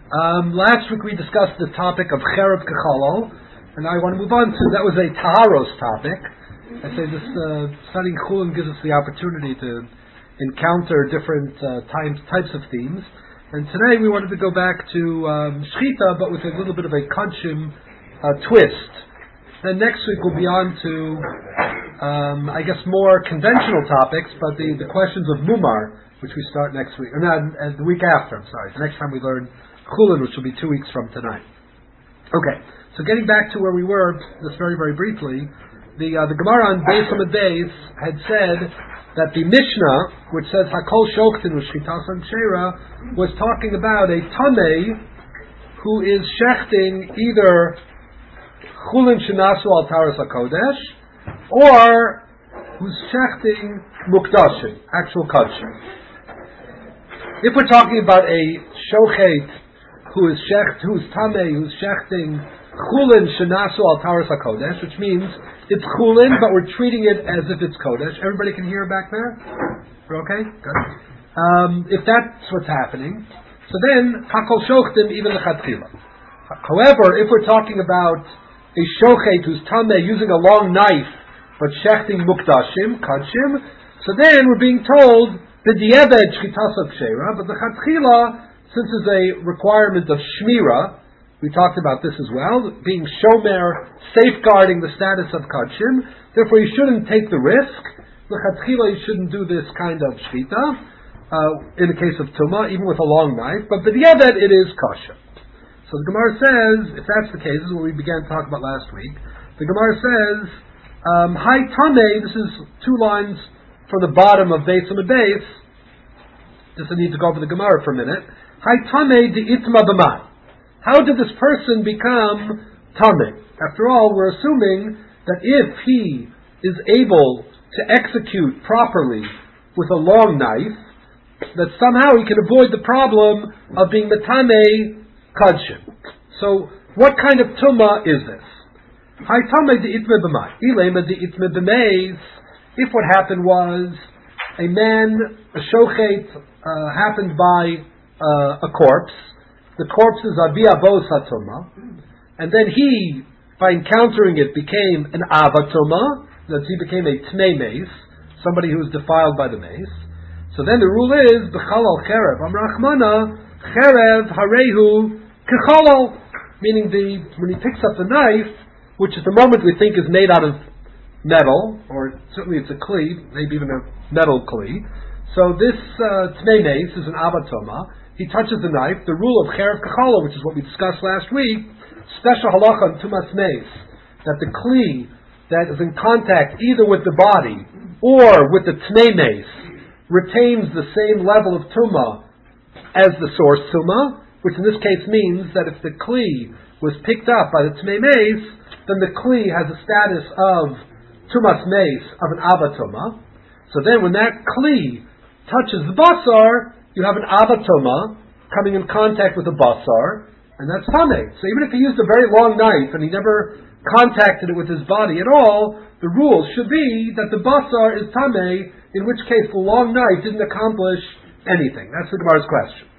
Last week we discussed the topic of Cherev Kechalol, and I want to move on to, that was a Taharos topic. I say this studying Chulin gives us the opportunity to encounter different types of themes. And today we wanted to go back to Shchita, but with a little bit of a Kachim twist. Then next week we'll be on to, I guess, more conventional topics, but the questions of Mumar, which we start next week, and the week after, the next time we learn Chulin, which will be 2 weeks from tonight. Okay, so getting back to where we were, just very, very briefly, the Gemara on Beis Amud Beis had said that the Mishnah, which says Hakol Shoktin U'Shchitas Shera, was talking about a Tamei who is shechting either Chulin Shenasu Al Taras HaKodesh or who's shechting Mukdashim, actual Kodshim. If we're talking about a Shochet who's Tamei, who's shechting Chulin Shenasu Al Taras HaKodesh, which means it's Chulin, but we're treating it as if it's Kodesh. Everybody can hear back there? We're okay? Good. If that's what's happening, so then Hakol Shochtim even the Chatchila. However, if we're talking about a Shochet who's Tamei using a long knife, but shechting Mukdashim, Kodshim, so then we're being told the Dieved Shchitas Shera, but the Chatchila, since there's a requirement of Shmira, we talked about this as well, being Shomer, safeguarding the status of Kodshim, therefore you shouldn't take the risk. L'chatchila, you shouldn't do this kind of Shvita, in the case of Tumah, even with a long knife, but b'diavad it is kosher. So the Gemara says, if that's the case, this is what we began to talk about last week, the Gemara says, Hai Tamei, this is 2 lines from the bottom of Beis Amud Beis, just I need to go over the Gemara for a minute. Hai Tamei di itma b'mai. How did this person become Tamei? After all, we're assuming that if he is able to execute properly with a long knife, that somehow he can avoid the problem of being Metamei Kodshim. So, what kind of Tumah is this? Hai Tamei di itma b'mai. Ilema di itma b'meis. If what happened was a man, a shochet, happened by a corpse. The corpse is Abiyabos HaTumah, and then he, by encountering it, became an Avatuma, that he became a Tmei Mace, somebody who was defiled by the mace. So then the rule is, B'chalal Cherev, Amrachmana, Cherev Harehu Kechalal, meaning when he picks up the knife, which at the moment we think is made out of metal, or certainly it's a kli, maybe even a metal kli. So this Tmei Mace is an Avatuma. He touches the knife. The rule of Cherev Kechalal, which is what we discussed last week, special halacha on Tumas Mace, that the kli that is in contact either with the body or with the Tmei Mace retains the same level of Tumah as the source Tumah, which in this case means that if the kli was picked up by the Tmei Mace, then the kli has a status of Tumas Mace, of an Avatuma. So then when that kli touches the basar, you have an avatoma coming in contact with a basar, and that's tamei. So even if he used a very long knife and he never contacted it with his body at all, the rule should be that the basar is tamei, in which case the long knife didn't accomplish anything. That's the Gemara's question.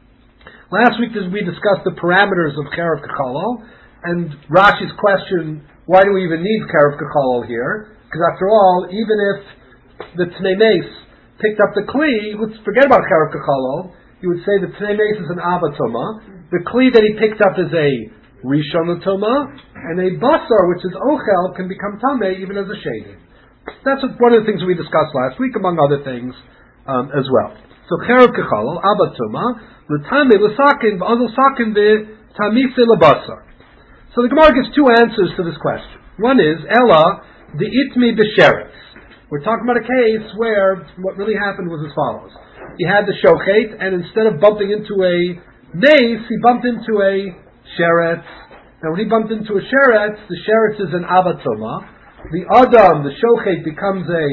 Last week we discussed the parameters of Cherev Kechalal, and Rashi's question, why do we even need Cherev Kechalal here? Because after all, even if the Tmei Mace picked up the kli, let's forget about Cherev Kechalal, you would say the Tmei Mace is an avatoma, the kli that he picked up is a rishon toma, and a basar, which is ochel, can become tamei even as a shady. That's one of the things we discussed last week, among other things as well. So Cherev Kechalal, avatoma, l'tamei l'sakin, v'azal sakin v'tamise l'basar. So the Gemara gives 2 answers to this question. One is, Ella, the itmi b'sheretz. We're talking about a case where what really happened was as follows. He had the shochet, and instead of bumping into a mace, he bumped into a sheretz. Now when he bumped into a sheretz, the sheretz is an avatoma. The adam, the shochet, becomes a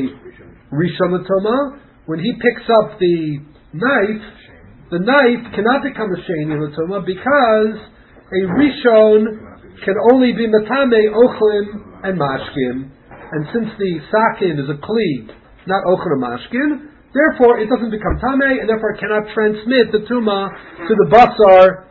rishon. When he picks up the knife cannot become a sheni l'toma because a rishon can only be matame ochlim and mashkin. And since the sakin is a kli, not ochel mashkin, therefore it doesn't become tamei, and therefore it cannot transmit the tuma to the basar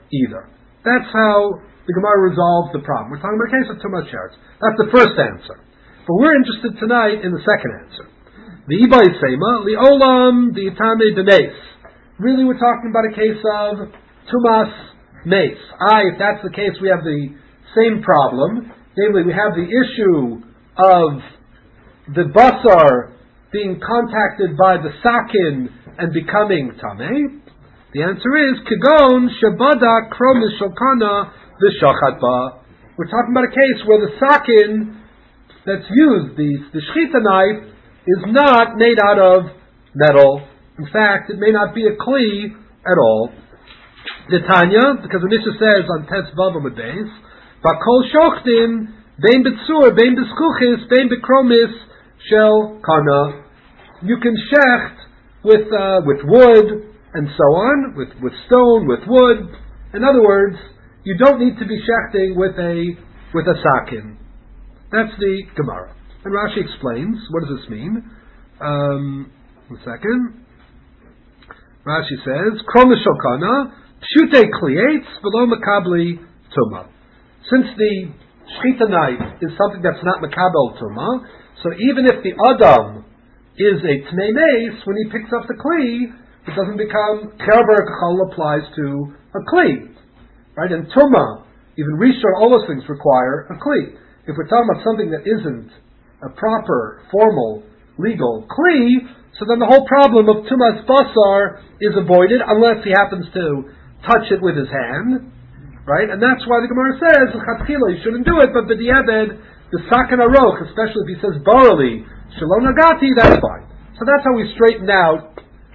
either. That's how the Gemara resolves the problem. We're talking about a case of Tumah Sheretz. That's the first answer. But we're interested tonight in the second answer. The Ibai Sema, Li'olam Di'itame B'Meis. Really, we're talking about a case of Tumas Meis. If that's the case, we have the same problem. Namely, we have the issue of the basar being contacted by the sakin and becoming tameh. The answer is Kigon Shabada Kromis Shokana V'Shachat Ba. We're talking about a case where the sakin that's used, the shchita knife, is not made out of metal. In fact, it may not be a kli at all. The Tanya, because the Mishnah says on Tes Vav Amud Beis, Bakol Shochtim Bein B'Tzur Bein B'Skuchis Bein B'Kromis Shel Kana. You can shecht with wood and so on, with stone, with wood. In other words, you don't need to be shechting with a sakin. That's the Gemara. And Rashi explains, what does this mean? One second. Rashi says, Kromis Shel Kana Pshute Klietz V'lo Makabli Tuma. Since the shchita knife is something that's not makabel tuma, so even if the adam is a tnei meis, when he picks up the kli, it doesn't become cherber kachal applies to a kli, right? And tuma, even rishon, all those things require a kli. If we're talking about something that isn't a proper, formal, legal kli, so then the whole problem of tumas basar is avoided unless he happens to touch it with his hand. Right? And that's why the Gemara says, you shouldn't do it, but b'di'eved, the sakin aroch, especially if he says barali, shalom nagati, that's fine. So that's how we straighten out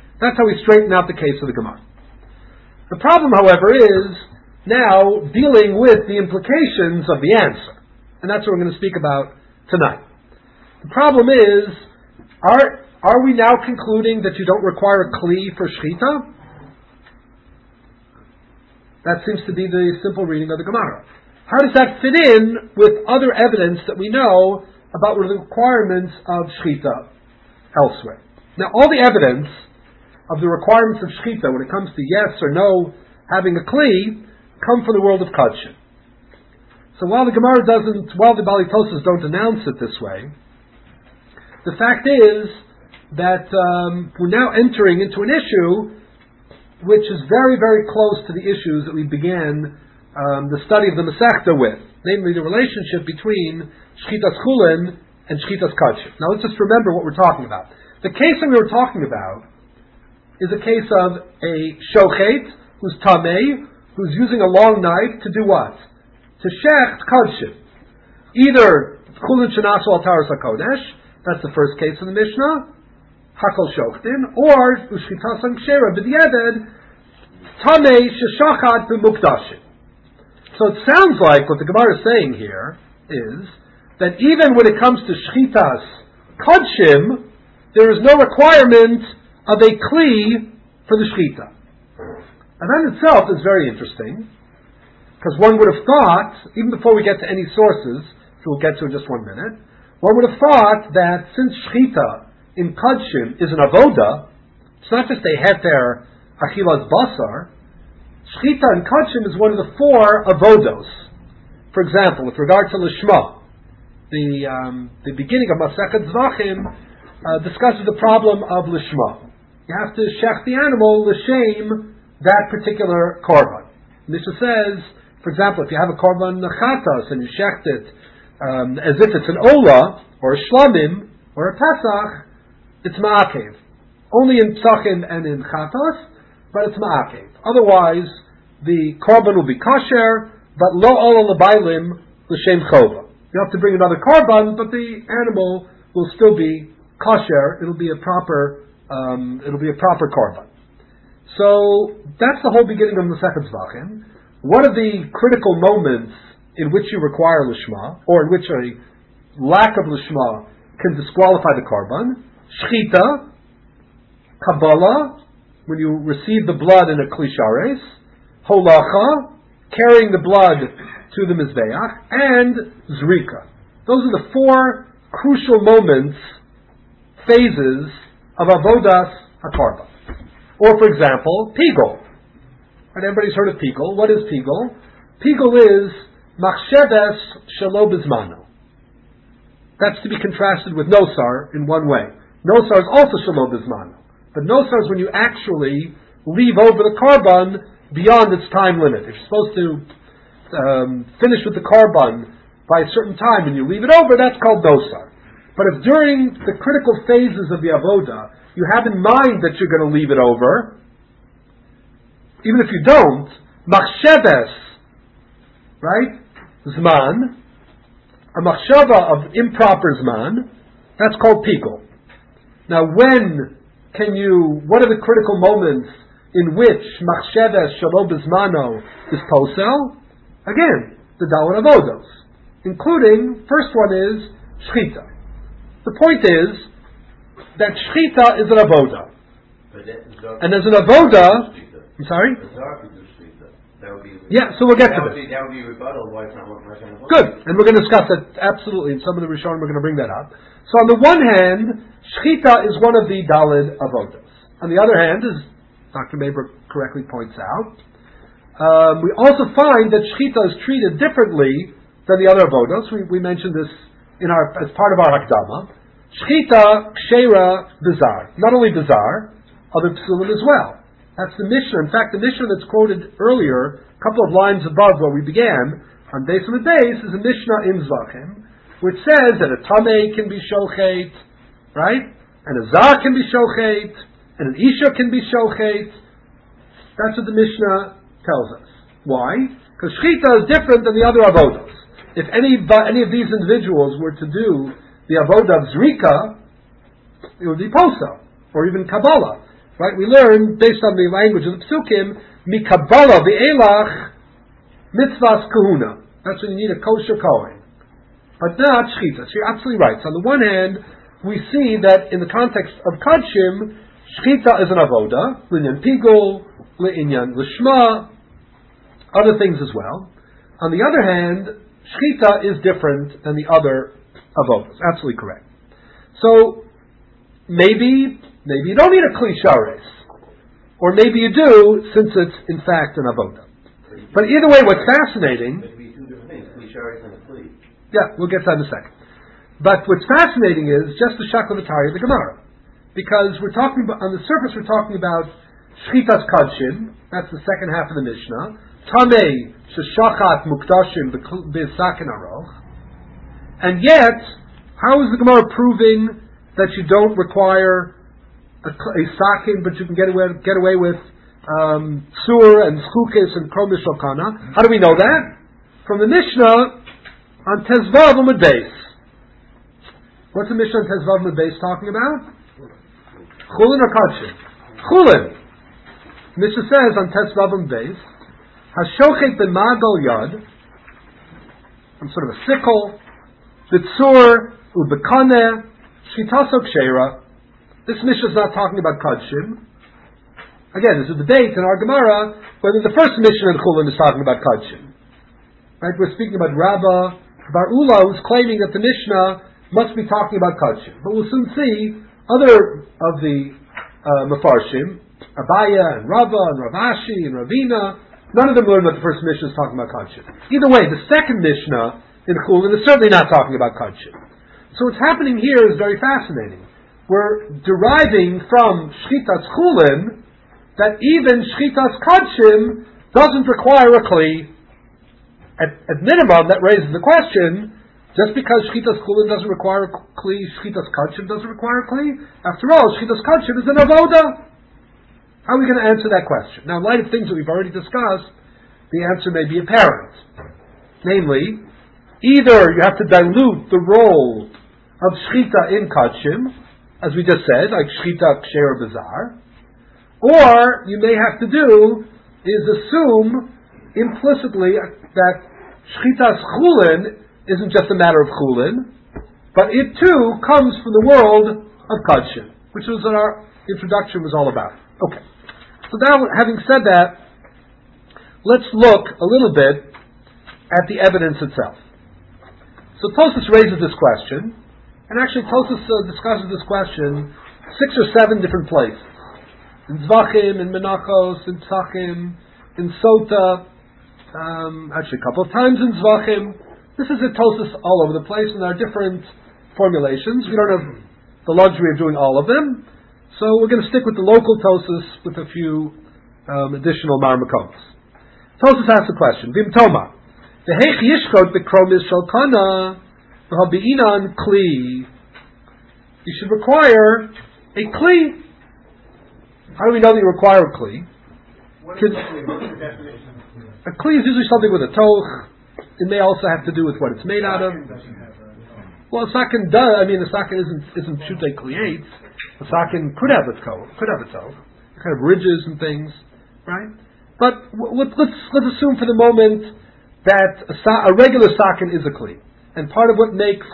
the case of the Gemara. The problem, however, is now dealing with the implications of the answer. And that's what we're going to speak about tonight. The problem is, are we now concluding that you don't require a kli for shchita? That seems to be the simple reading of the Gemara. How does that fit in with other evidence that we know about the requirements of shchita elsewhere? Now, all the evidence of the requirements of shchita when it comes to yes or no having a kli come from the world of Kadshin. So while the Bali Tosas don't announce it this way, the fact is that we're now entering into an issue which is very, very close to the issues that we began the study of the Masechta with, namely the relationship between Shchitas Chulin and Shchitas Kadshin. Now let's just remember what we're talking about. The case that we were talking about is a case of a shochet who's tamei, who's using a long knife to do what? To shecht Kadshin. Either Chulin Shenasu al Taras HaKodesh, that's the first case in the Mishnah, Hakol Shochtin, or Ushchitas Angshera B'di'eved Tamei Sheshachat B'Mukdashim. So it sounds like what the Gemara is saying here is that even when it comes to Shchitas Kodshim, there is no requirement of a Kli for the Shchita. And that in itself is very interesting, because one would have thought, even before we get to any sources, which we'll get to in just 1 minute, one would have thought that since Shchita in Kodshim is an avoda, it's not just a heter achilas basar. Shchita in Kodshim is one of the 4 avodos. For example, with regard to Lishma, the beginning of Masechet Zvachim discusses the problem of Lishma. You have to shech the animal l'shem that particular korban. Mishnah says, for example, if you have a korban chatas and you shecht it as if it's an ola or a shlamim or a pesach, it's ma'akev. Only in psachim and in chatos, but it's ma'akev. Otherwise, the korban will be kosher, but lo ola l'bailim l'shem chova. You have to bring another korban, but the animal will still be kosher. It'll be a proper korban. So that's the whole beginning of Masechet Zvachim. One of the critical moments in which you require lishma, or in which a lack of lishma can disqualify the korban. Shchita, Kabbalah, when you receive the blood in a klishares, Holacha, carrying the blood to the Mizbeach, and Zrika. Those are the 4 crucial moments, phases of Avodas HaKorban. Or, for example, Pigol. And everybody's heard of Pigul. What is Pigul? Pigul is machsheves shelo bizmano. That's to be contrasted with nosar in one way. Nosar is also shelo bizmano. But nosar is when you actually leave over the carbon beyond its time limit. If you're supposed to finish with the carbon by a certain time and you leave it over, that's called nosar. But if during the critical phases of the avoda, you have in mind that you're going to leave it over, even if you don't, machsheves, right? Zman, a machshava of improper zman, that's called Pigul. Now what are the critical moments in which machsheves shelo bizmano is posel? Again, the Dalet Avodos, including, first one is Shchita. The point is that Shchita is an Avoda. And as an Avoda, I'm sorry? Yeah, so we'll get to this. That would be rebuttal, why it's not one person. Good, and we're going to discuss that absolutely. In some of the Rishonim we're going to bring that up. So on the one hand, Shchita is one of the Dalet Avodos. On the other hand, as Dr. Maybrook correctly points out, we also find that Shchita is treated differently than the other avodos. We mentioned this as part of our Hakdama. Shchita, Kshera, Bizar. Not only Bizar, other Psulim as well. That's the Mishnah. In fact, the Mishnah that's quoted earlier, a couple of lines above where we began, on Beis Amud Beis, is a Mishnah in Zvachim, which says that a Tameh can be Shochet, right? And a Zar can be Shochet, and an Isha can be Shochet. That's what the Mishnah tells us. Why? Because Shchita is different than the other avodos. If any of these individuals were to do the avodah of Zrika, it would be Posa, or even Kabbalah. Right? We learn, based on the language of the Psukim, Mi-Kabbalah, V'elach, Mitzvahs Kahuna. That's when you need a kosher Kohen. But not Shchita. So you're absolutely right. So on the one hand, we see that in the context of Kadshim, Shchita is an avoda, L'inyan Pigul, L'inyan Lishma, other things as well. On the other hand, Shchita is different than the other avodas. Absolutely correct. So, maybe you don't need a Kli Shares. Or maybe you do, since it's in fact an avoda. But either way, what's fascinating... It would be two different things, Kli Shares and a Kli. Yeah, we'll get to that in a second. But what's fascinating is just the Shaklavitari of the Gemara. Because we're talking about, on the surface we're talking about Shchitas Kadshim, that's the second half of the Mishnah, Tamei Sheshachat Mukdashim B'Sakin Aroch, and yet, how is the Gemara proving that you don't require a sakin, but you can get away with sur and schukis and krom mishokana? How do we know that? From the Mishnah on Tezvav Amud Beis. What's the Mishnah on Tezvav Amud Beis talking about? Chulin or Kadshim? Chulin. Mishnah says on Tezvav Amud Beis, Hashochet b'magal yad, some sort of a sickle, b'tzur u'b'kaneh shitaso kshera. This Mishnah is not talking about Kadshim. Again, there's a debate in our Gemara whether the first Mishnah in Chulin is talking about Kadshim. Right? We're speaking about Rabbah Bar Ula, who's claiming that the Mishnah must be talking about Kadshim. But we'll soon see other of the Mefarshim, Abaya and Rava and Ravashi and Ravina, none of them learn that the first Mishnah is talking about Kadshim. Either way, the second Mishnah in Chulin is certainly not talking about Kadshim. So what's happening here is very fascinating. We're deriving from Shchitas Chulin that even Shchitas Kadshim doesn't require a Kli. At minimum, that raises the question, just because Shchitas Chulin doesn't require a Kli, Shchitas Kadshim doesn't require a Kli? After all, Shchitas Kadshim is an Avoda. How are we going to answer that question? Now, in light of things that we've already discussed, the answer may be apparent. Namely, either you have to dilute the role of Shchita in Kadshim, as we just said, like Shchita, Ksher, Bizar, or you may have to do is assume implicitly that Shchitas Chulin isn't just a matter of Chulin, but it too comes from the world of Kadshim, which was what our introduction was all about. Okay. So now, having said that, let's look a little bit at the evidence itself. So Tosfos raises this question, and actually Tosfos discusses this question 6 or 7 different places. In Zvachim, in Menachos, in Psachim, in Sota, actually a couple of times in Zvachim. This is a Tosas all over the place, and there are different formulations. We don't have the luxury of doing all of them, so we're going to stick with the local Tosas with a few additional marmakoms. Tosas asks a question. Vim Toma, v'heich yishchot b'kromis shel kana v'habi'inan kli. You should require a kli. How do we know that you require a kli? What's the definition? A kli is usually something with a toch. It may also have to do with what it's made out of. Well, a sakin does. I mean, a sakin isn't shutei kliates. A sakin could have its toch, kind of ridges and things, right? But let's assume for the moment that a regular sakin is a kli, and part of what makes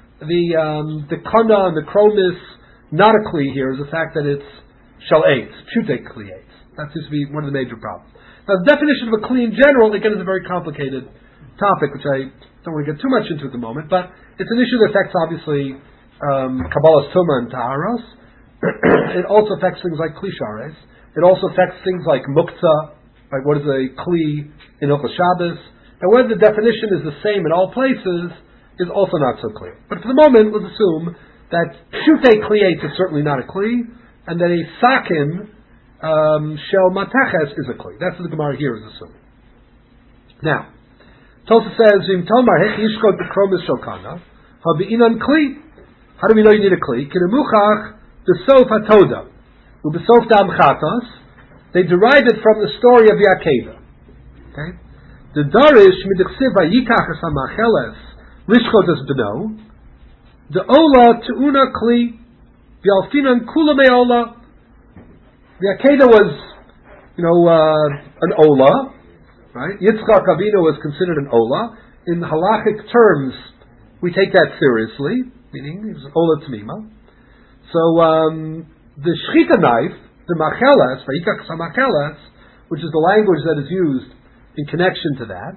the kana and the chromis not a kli here is the fact that it's shalates, shutei kliates. That seems to be one of the major problems. Now, the definition of a kli in general, again, is a very complicated topic, which I don't want to get too much into at the moment, but it's an issue that affects, obviously, Kabbalas Tuma and Taharos. It also affects things like Kli Shares. It also affects things like Muktzah, like what is a Kli in Hilchos Shabbos. Now, whether the definition is the same in all places is also not so clear. But for the moment, let's assume that Shutei Kliates is certainly not a Kli, and that a Sakin Shel Mateches is a Kli. That's what the Gemara here is assuming. Now, Tosa says, "Vim Tomar hech yishkot b'kromis shel kana habi'inan kli." How do we know you need a kli? Kinemuchach b'sof hatoda u'b'sof dam chatos. They derive it from the story of Yaakov. Okay, the darish midichsiv vayikach es hamacheles lishchot es beno the ola teuna kli v'alfinan kula me'ola. Yaakov was, an ola. Right? Yitzchak Avinu was considered an Ola. In halachic terms, we take that seriously, meaning he was Ola Tmima. So, the Shechita knife, the Macheles, Vayikach Samacheles, which is the language that is used in connection to that,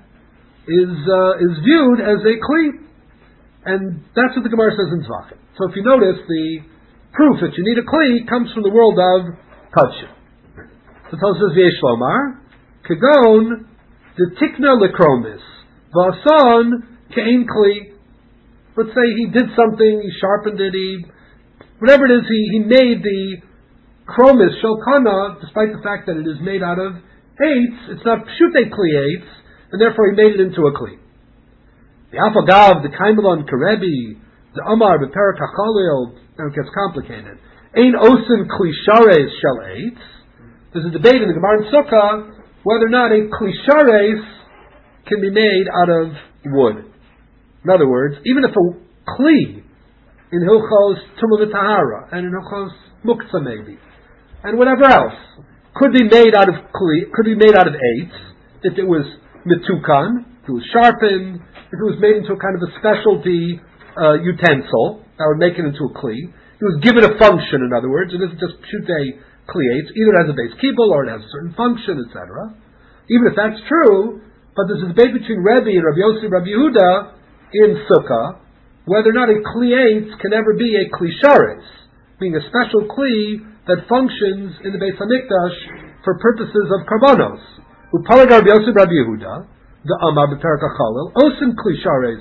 is viewed as a Kli. And that's what the Gemara says in Zvachim. So if you notice, the proof that you need a Kli comes from the world of Kachim. So it says, V'yesh Lomar, Kegon, the tikna lekromis, v'ason ke'in kli. Let's say he did something, he sharpened it, whatever it is, he made the chromis shokana, despite the fact that it is made out of eights, it's not pshutei kli eights, and therefore he made it into a kli. The afagav, the kaimelon karebi, the amar beperak hachalil, now it gets complicated. Ein osin kli shares shel eights. There's a debate in the Gemara in Sukkah whether or not a klishares can be made out of wood. In other words, even if a kli in Hilchos Tumah V'Tahara and in Hilchos Muktzah maybe, and whatever else, could be made out of kli, could be made out of eights, if it was mitukan, if it was sharpened, if it was made into a kind of a specialty utensil that would make it into a kli. It was given a function, in other words. It isn't just pshutei kliates, either it has a base kibble or it has a certain function, etc. Even if that's true, but there's a debate between Rebbe and Rabbi Yossi and Rabbi Yehuda in Sukkah, whether or not a kliates can ever be a klishares, being a special kli that functions in the Beis Hamikdash for purposes of karbanos. Upalag Rabbi Yossi and Rabbi Yehuda, the Amar b'Perek HaChalil, osin klishares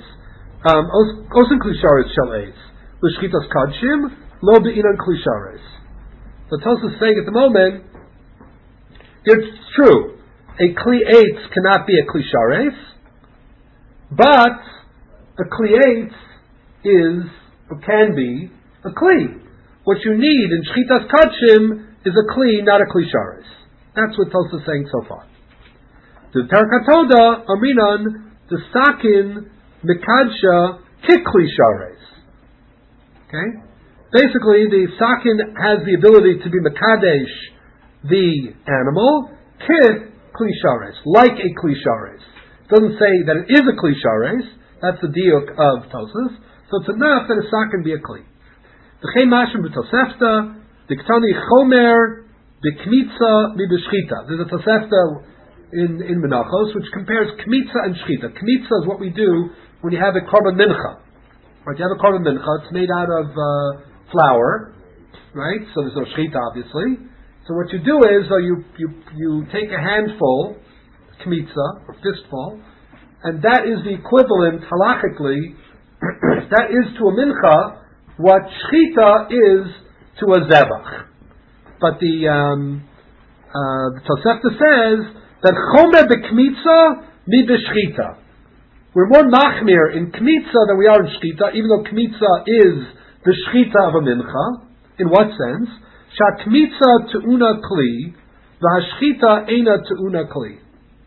shel eis, l'shchitas kadshim, lo be'inan klishares. The Tosfos is saying at the moment, it's true, a kli eitz cannot be a kli shares, but a kli eitz is, or can be, a kli. What you need in shchitas kadshim is a kli, not a kli shares. That's what Tosfos is saying so far. The Perek HaToda, Aminan, the sakin mekadsha kikli shares. Okay? Basically, the sakin has the ability to be mekadesh the animal, kit klishares, like a klishares. It doesn't say that it is a klishares. That's the diuk of Tosfos. So it's enough that a sakin be a kli. V'chein mashim b'tosefta, diktani chomer b'kmitza mib'shchita. There's a tosefta in Menachos which compares kmitza and shchita. Kmitza is what we do when you have a korban mincha. Right? You have a korban mincha. It's made out of flour, right? So there's no shchita, obviously. So what you do is, you take a handful kmitza, or fistful, and that is the equivalent, halachically, that is to a mincha what shchita is to a zebach. But the Tosefta says that chomer bekmitza mi b'shchita. We're more machmir in kmitza than we are in shchita, even though kmitza is the shchita of a mincha. In what sense? Sha kmitza te'una kli, v'hashchita eina te'una kli.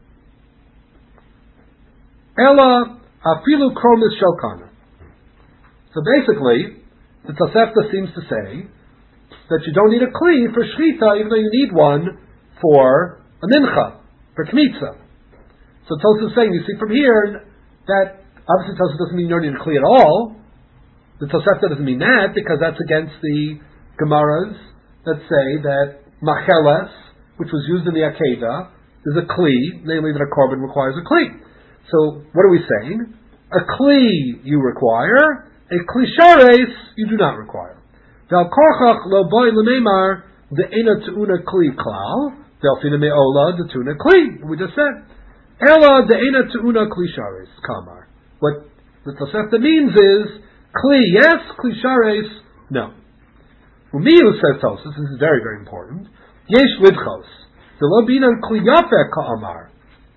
Ela afilu kromis shokana. So basically, the Tosefta seems to say that you don't need a kli for shchita, even though you need one for a mincha, for kmitza. So Tosefta is saying, you see from here, that obviously Tosefta doesn't mean you don't need a kli at all. The Tosefta doesn't mean that, because that's against the Gemaras that say that macheles, which was used in the Akedah, is a kli, namely that a korban requires a kli. So what are we saying? A kli you require, a kli shares you do not require. Vel korchach lo boy l'meimar de ena te'una kli klal, vel fina me'ola de te'una kli. We just said. Ela de ena te'una kli shares, kamar. What the Tosefta means is, kli yes, kli shares no. Umiyu says Tosefta, this is very, very important, yesh lidchos, de lo binan kli yafeh ka'amar.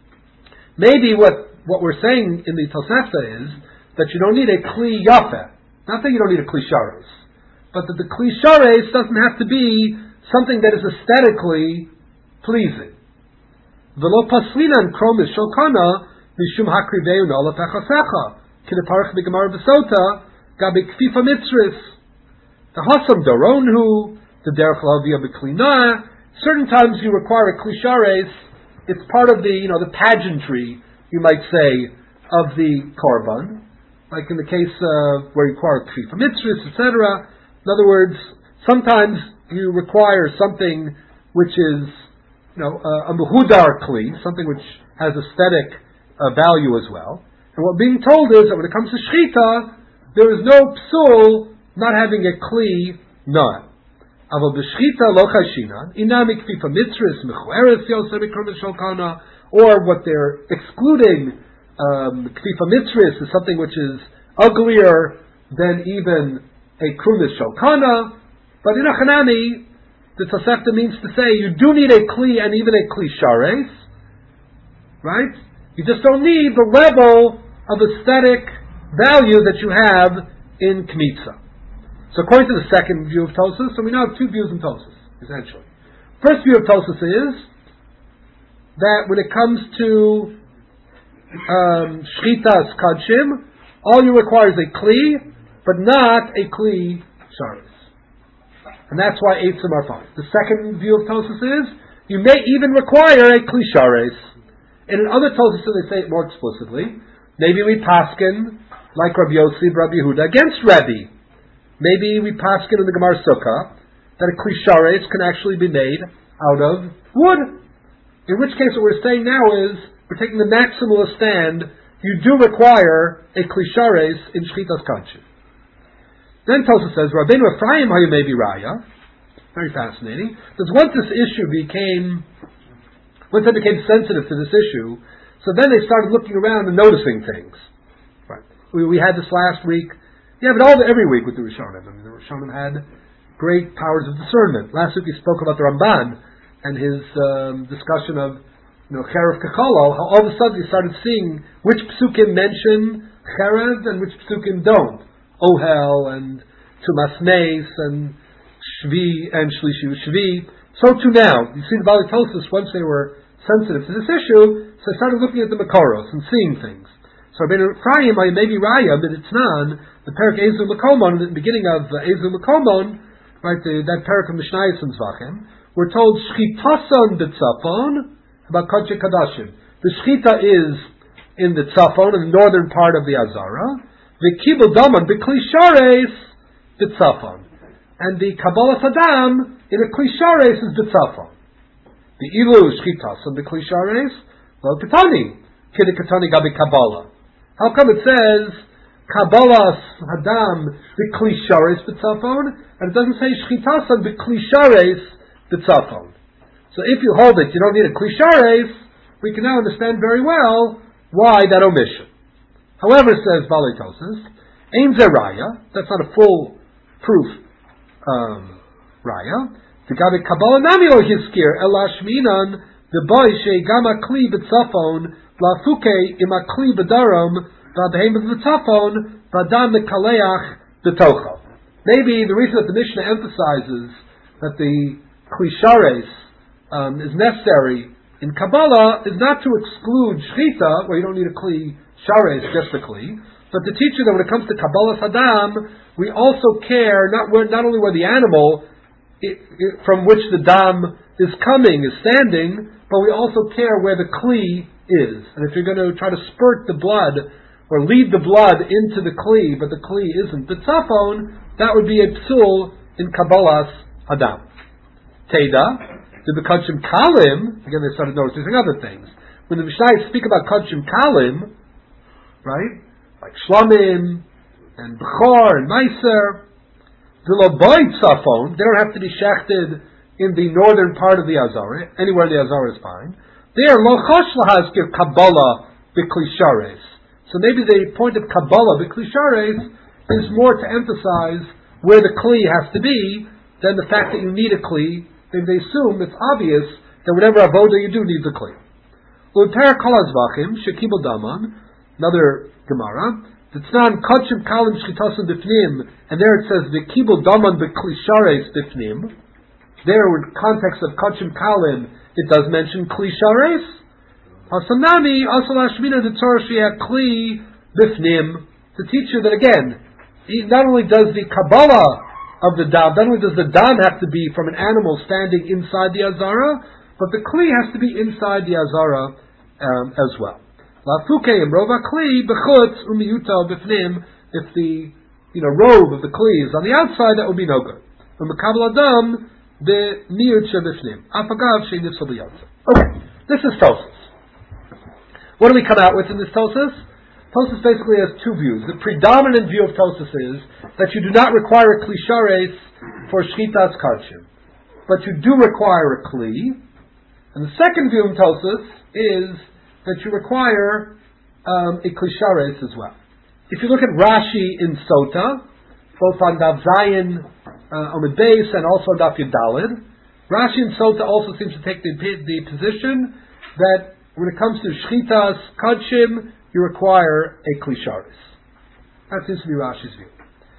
Maybe what we're saying in the Tosefta is that you don't need a kli yafeh. Not that you don't need a kli shares, but that the kli shares doesn't have to be something that is aesthetically pleasing. V'lo paslinan kromis shokana mishum hakriveu nola pechasecha kideparach b'gemara b'sota gabi kfifa mitzris. The hasam daronhu, the derech lavia b'klina. Certain times you require a kli shares. It's part of the the pageantry, you might say, of the korban, like in the case where you require kfifa mitzris, etc. In other words, sometimes you require something which is, a muhudar kli, something which has aesthetic value as well. And what being told is that when it comes to shchita, there is no psul not having a kli none. Aval b'shchita lo chashinan, inami kfifa mitzris mechueres yoseh mikromis shokana, or what they're excluding, kfifa mitzris is something which is uglier than even a krumis shokana. But in a chanami, the Tosefta means to say you do need a kli and even a kli shares, right? You just don't need the level of aesthetic value that you have in kmitza. So according to the second view of Tosfos, so we now have two views in Tosfos, essentially. First view of Tosfos is that when it comes to shchitas kadshim, all you require is a kli, but not a kli shares. And that's why eitzim are fine. The second view of Tosfos is you may even require a kli shares. And in other Tosfos they say it more explicitly. Maybe we paskin like Rabbi Yossi, Rabbi Yehuda against Rabbi. Maybe we paskin in the Gemara Sukkah that a kli shares can actually be made out of wood. In which case, what we're saying now is we're taking the maximalist stand. You do require a kli shares in shchitas kadshim. Then Tosfos says, Rabbeinu Ephraim hayu maybe raya. Very fascinating. Because once they became sensitive to this issue, so then they started looking around and noticing things. Right. We had this last week. Yeah, but every week with the Rishonim. I mean, the Rishonim had great powers of discernment. Last week we spoke about the Ramban and his discussion of Cherev Kechalo, how all of a sudden you started seeing which psukim mention Cherev and which psukim don't. Ohel and Tumas Meis and Shvi and Shlishi Shvi. So too now. You see the Bali Tosfos, once they were sensitive to this issue, so they started looking at the Makoros and seeing things. So Rabbeinu Ephraim, maybe Raya, but it's not. The Perek Ezu Makomon, at the beginning of Ezu Makomon, right, that Perek of Mishnayos and Zvachim, we're told Shchitason b'tzafon about Kodesh Kadashim. The Shchita is in the Tzafon, in the northern part of the Azara. The Kibul Daman b'Kli Shares b'tzafon, and the Kabbalah Sadam in a Kli Shares is b'tzafon. The Ilu Shchitason b'Kli Shares, well, Katani, Kidei Katani Gabi Kabbalah. How come it says Kabbalah Hadam b'Kli Shares b'tzafon, and it doesn't say Shchitason b'Kli Shares b'tzafon? So if you hold it, you don't need a Kli Shares, we can now understand very well why that omission. However, says Balei Tosfos, Ein Ze Raya, that's not a full proof Raya. The Gabi Kabbalah Nami Lo Hiskir Ela Shminan the boy Shei Gama Kli B'Tzafon Lafuke Ima Kli B'Darom V'Abheim B'Tzafon V'Adam Mekaleach B'Tocho. Maybe the reason that the Mishnah emphasizes that the Kli Shares is necessary in Kabbalah is not to exclude Shchita, where you don't need a Kli Shares, just a Kli, but to teach you that when it comes to Kabbalah Hadam, we also care not only where the animal from which the dam is coming is standing, but we also care where the Kli is. And if you're going to try to spurt the blood or lead the blood into the Kli, but the Kli isn't the Tzafon, that would be a psul in Kabbalah's Hadam. Teda, the Kodshim Kalim, again they started noticing other things. When the Mishnah speak about Kodshim Kalim, right, like Shlamim and Bechor and Meiser, the Loboy Tzafon, they don't have to be shechted in the northern part of the Azara, anywhere in the Azara is fine. They are Lo Chosh Lahazkir Kabbalah B'Kli Shares. So maybe the point of Kabbalah B'Kli Shares is more to emphasize where the Kli has to be than the fact that you need a Kli. Maybe they assume it's obvious that whatever avoda you do needs a Kli. L'ter Kol Hazvachim Shekibel Daman, another Gemara, Tznan Kodshim Kalim Shchitasim Bifnim, and there it says the Kibul Daman B'Kli Shares Bifnim. There, in context of Kodshim Kalim, it does mention Kli Shares. Hasanami Asal Hashmina the Torah Shia Kli Bifnim, to teach you that again, not only does the Kabbalah of the Dam, not only does the Dam have to be from an animal standing inside the Azara, but the Kli has to be inside the Azara as well. Lafuke and rova kli bechutz umiyuta b'fnim. If the robe of the kli is on the outside, that would be no good. U'mekabel adam the miyut shebifnim. Afagav she'nifsal b'yotza. Okay, this is Tosfos. What do we come out with in this Tosfos? Tosfos basically has two views. The predominant view of Tosfos is that you do not require a kli shares for shchitas kodshim, but you do require a kli. And the second view of Tosfos is that you require a Kli Shares as well. If you look at Rashi in Sota, both on Daf Zayin Amud Beis and also on Daf Yud Daled, Rashi in Sota also seems to take the position that when it comes to Shchitas Kodshim, you require a Kli Shares. That seems to be Rashi's view.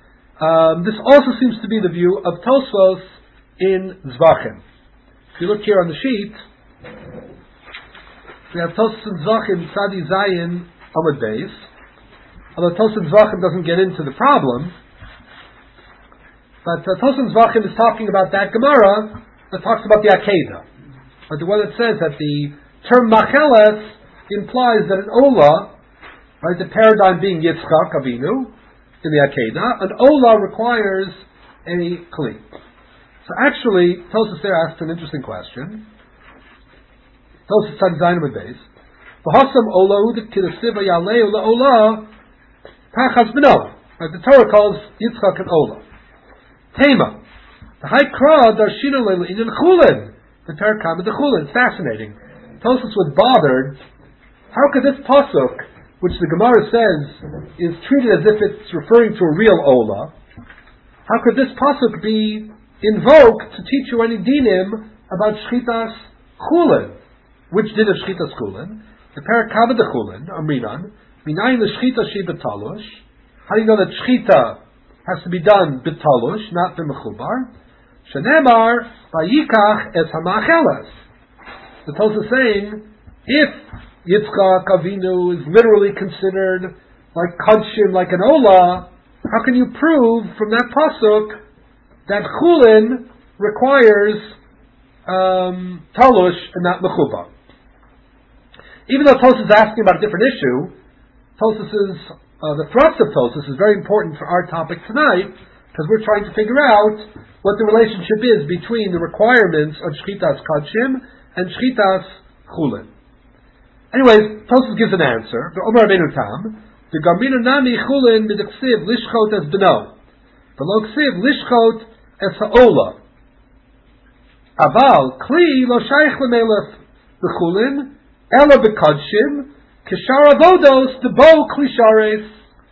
This also seems to be the view of Tosfos in Zvachim. If you look here on the sheet, we have Tosfos in Zvachim, Tzadi Zayin, Amud Beis. Although Tosfos in Zvachim doesn't get into the problem, but Tosfos in Zvachim is talking about that Gemara that talks about the Akedah. But the one that says that the term Macheles implies that an Ola, right, the paradigm being Yitzchak Avinu in the Akedah, an Ola requires a Kli. So actually, Tosfos there asked an interesting question. Tosfos Tzad Zayin Amud Beis. V'hasam Ola u'det kirasiva yaleu la'Ola tachas b'no. The Torah calls Yitzchak an Ola. Tema. The High Kra darshina le'le'inyan chulin. The Torah kama de chulin. It's fascinating. Tosfos was bothered. How could this pasuk, which the Gemara says is treated as if it's referring to a real Ola, how could this pasuk be invoked to teach you any dinim about shchitas chulin? Which did of shchitas chulin? The parak kama de chulin, amrinan, minayin l'shchita she b'talush. How do you know that shchita has to be done b'talush, not b'mechubar? Shenemar vayikach es hamacheles. The Tosfos is saying, if Yitzchak Avinu is literally considered like kodshim, like an ola, how can you prove from that pasuk that chulin requires talush and not mechubar? Even though Tosfos is asking about a different issue, the thrust of Tosfos is very important for our topic tonight, because we're trying to figure out what the relationship is between the requirements of shchitas kodshim and shchitas chulin. Anyways, Tosfos gives an answer. The Omar Rabbeinu Tam, the Gamrina Nami chulin mideksiv lishchot es beno, the lo ksiv lishchot es ha'ola. Aval kli lo shaykh lemelech the chulin Ela Bekadshim, Kishar Avodos, the Bo Klishares.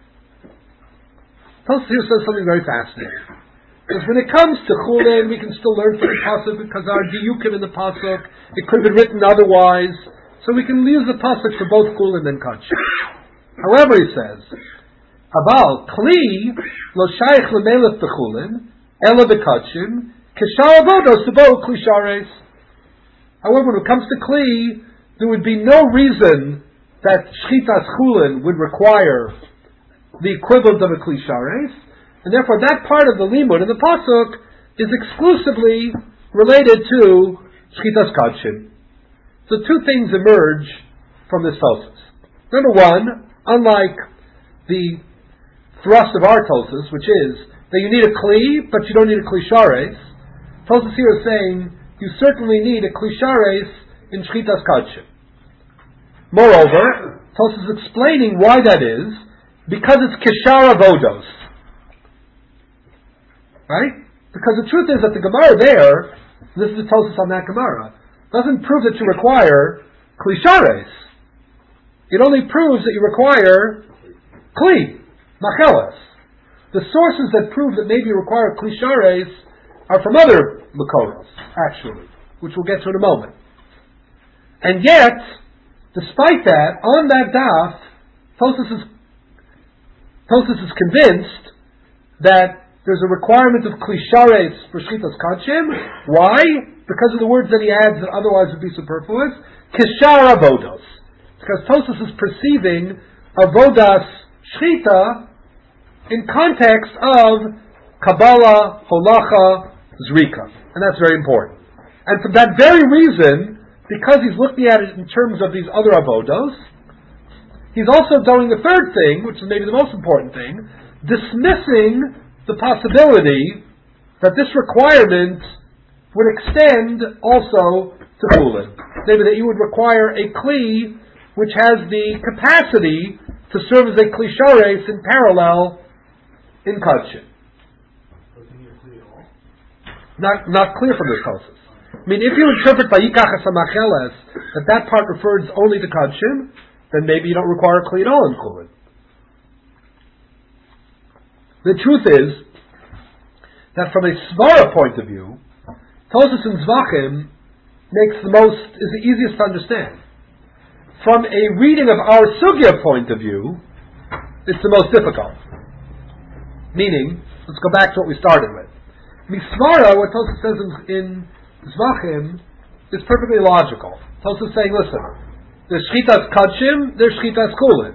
Tosfos here says something very fascinating. Because when it comes to Chulin, we can still learn from the Pasuk because our Diyukim in the Pasuk, it could have been written otherwise. So we can use the Pasuk for both Chulin and Kadshim. However, he says, Aval, Kli, Lo Shaykh Lemelech Bechulin, Ela Bekadshim, Kishar Avodos, the Bo Klishares. However, when it comes to Kli, there would be no reason that Shchitas Chulin would require the equivalent of a Klishares, and therefore that part of the Limud in the Pasuk is exclusively related to Shchitas Kadshim. So two things emerge from this Tosfos. Number one, unlike the thrust of our Tosfos, which is that you need a Kli, but you don't need a Klishares, Tosfos here is saying you certainly need a Klishares in Shchitas Kadshim. Moreover, Tosfos is explaining why that is, because it's Kishar Avodos. Right? Because the truth is that the Gemara there, this is the Tosfos on that Gemara, doesn't prove that you require Klishares. It only proves that you require Kli, Macheles. The sources that prove that maybe you require Klishares are from other Makoros, actually, which we'll get to in a moment. And yet, despite that, on that daf, Tosfos is convinced that there's a requirement of Klishares for Shchitas Kadshim. Why? Because of the words that he adds that otherwise would be superfluous. Kishar Avodos. Because Tosfos is perceiving Avodas Shchita in context of Kabbalah, Holacha, Zrika. And that's very important. And for that very reason, because he's looking at it in terms of these other avodos, he's also doing the third thing, which is maybe the most important thing, dismissing the possibility that this requirement would extend also to Chulin. Maybe that you would require a Kli which has the capacity to serve as a Klishares in parallel in Kadshim. Not clear from this Tosfos. I mean, if you interpret Vayikach Macheles that part refers only to Kadshim, then maybe you don't require a Kli at all in Chulin. The truth is that from a Svara point of view, Tosfos in Zvachim is the easiest to understand. From a reading of our Sugya point of view, it's the most difficult. Meaning, let's go back to what we started with. Misvara, what Tosfos says in Zvachim, is perfectly logical. Tosfos is saying, listen, there's Shchitas Kadshim, there's Shchitas Chulin.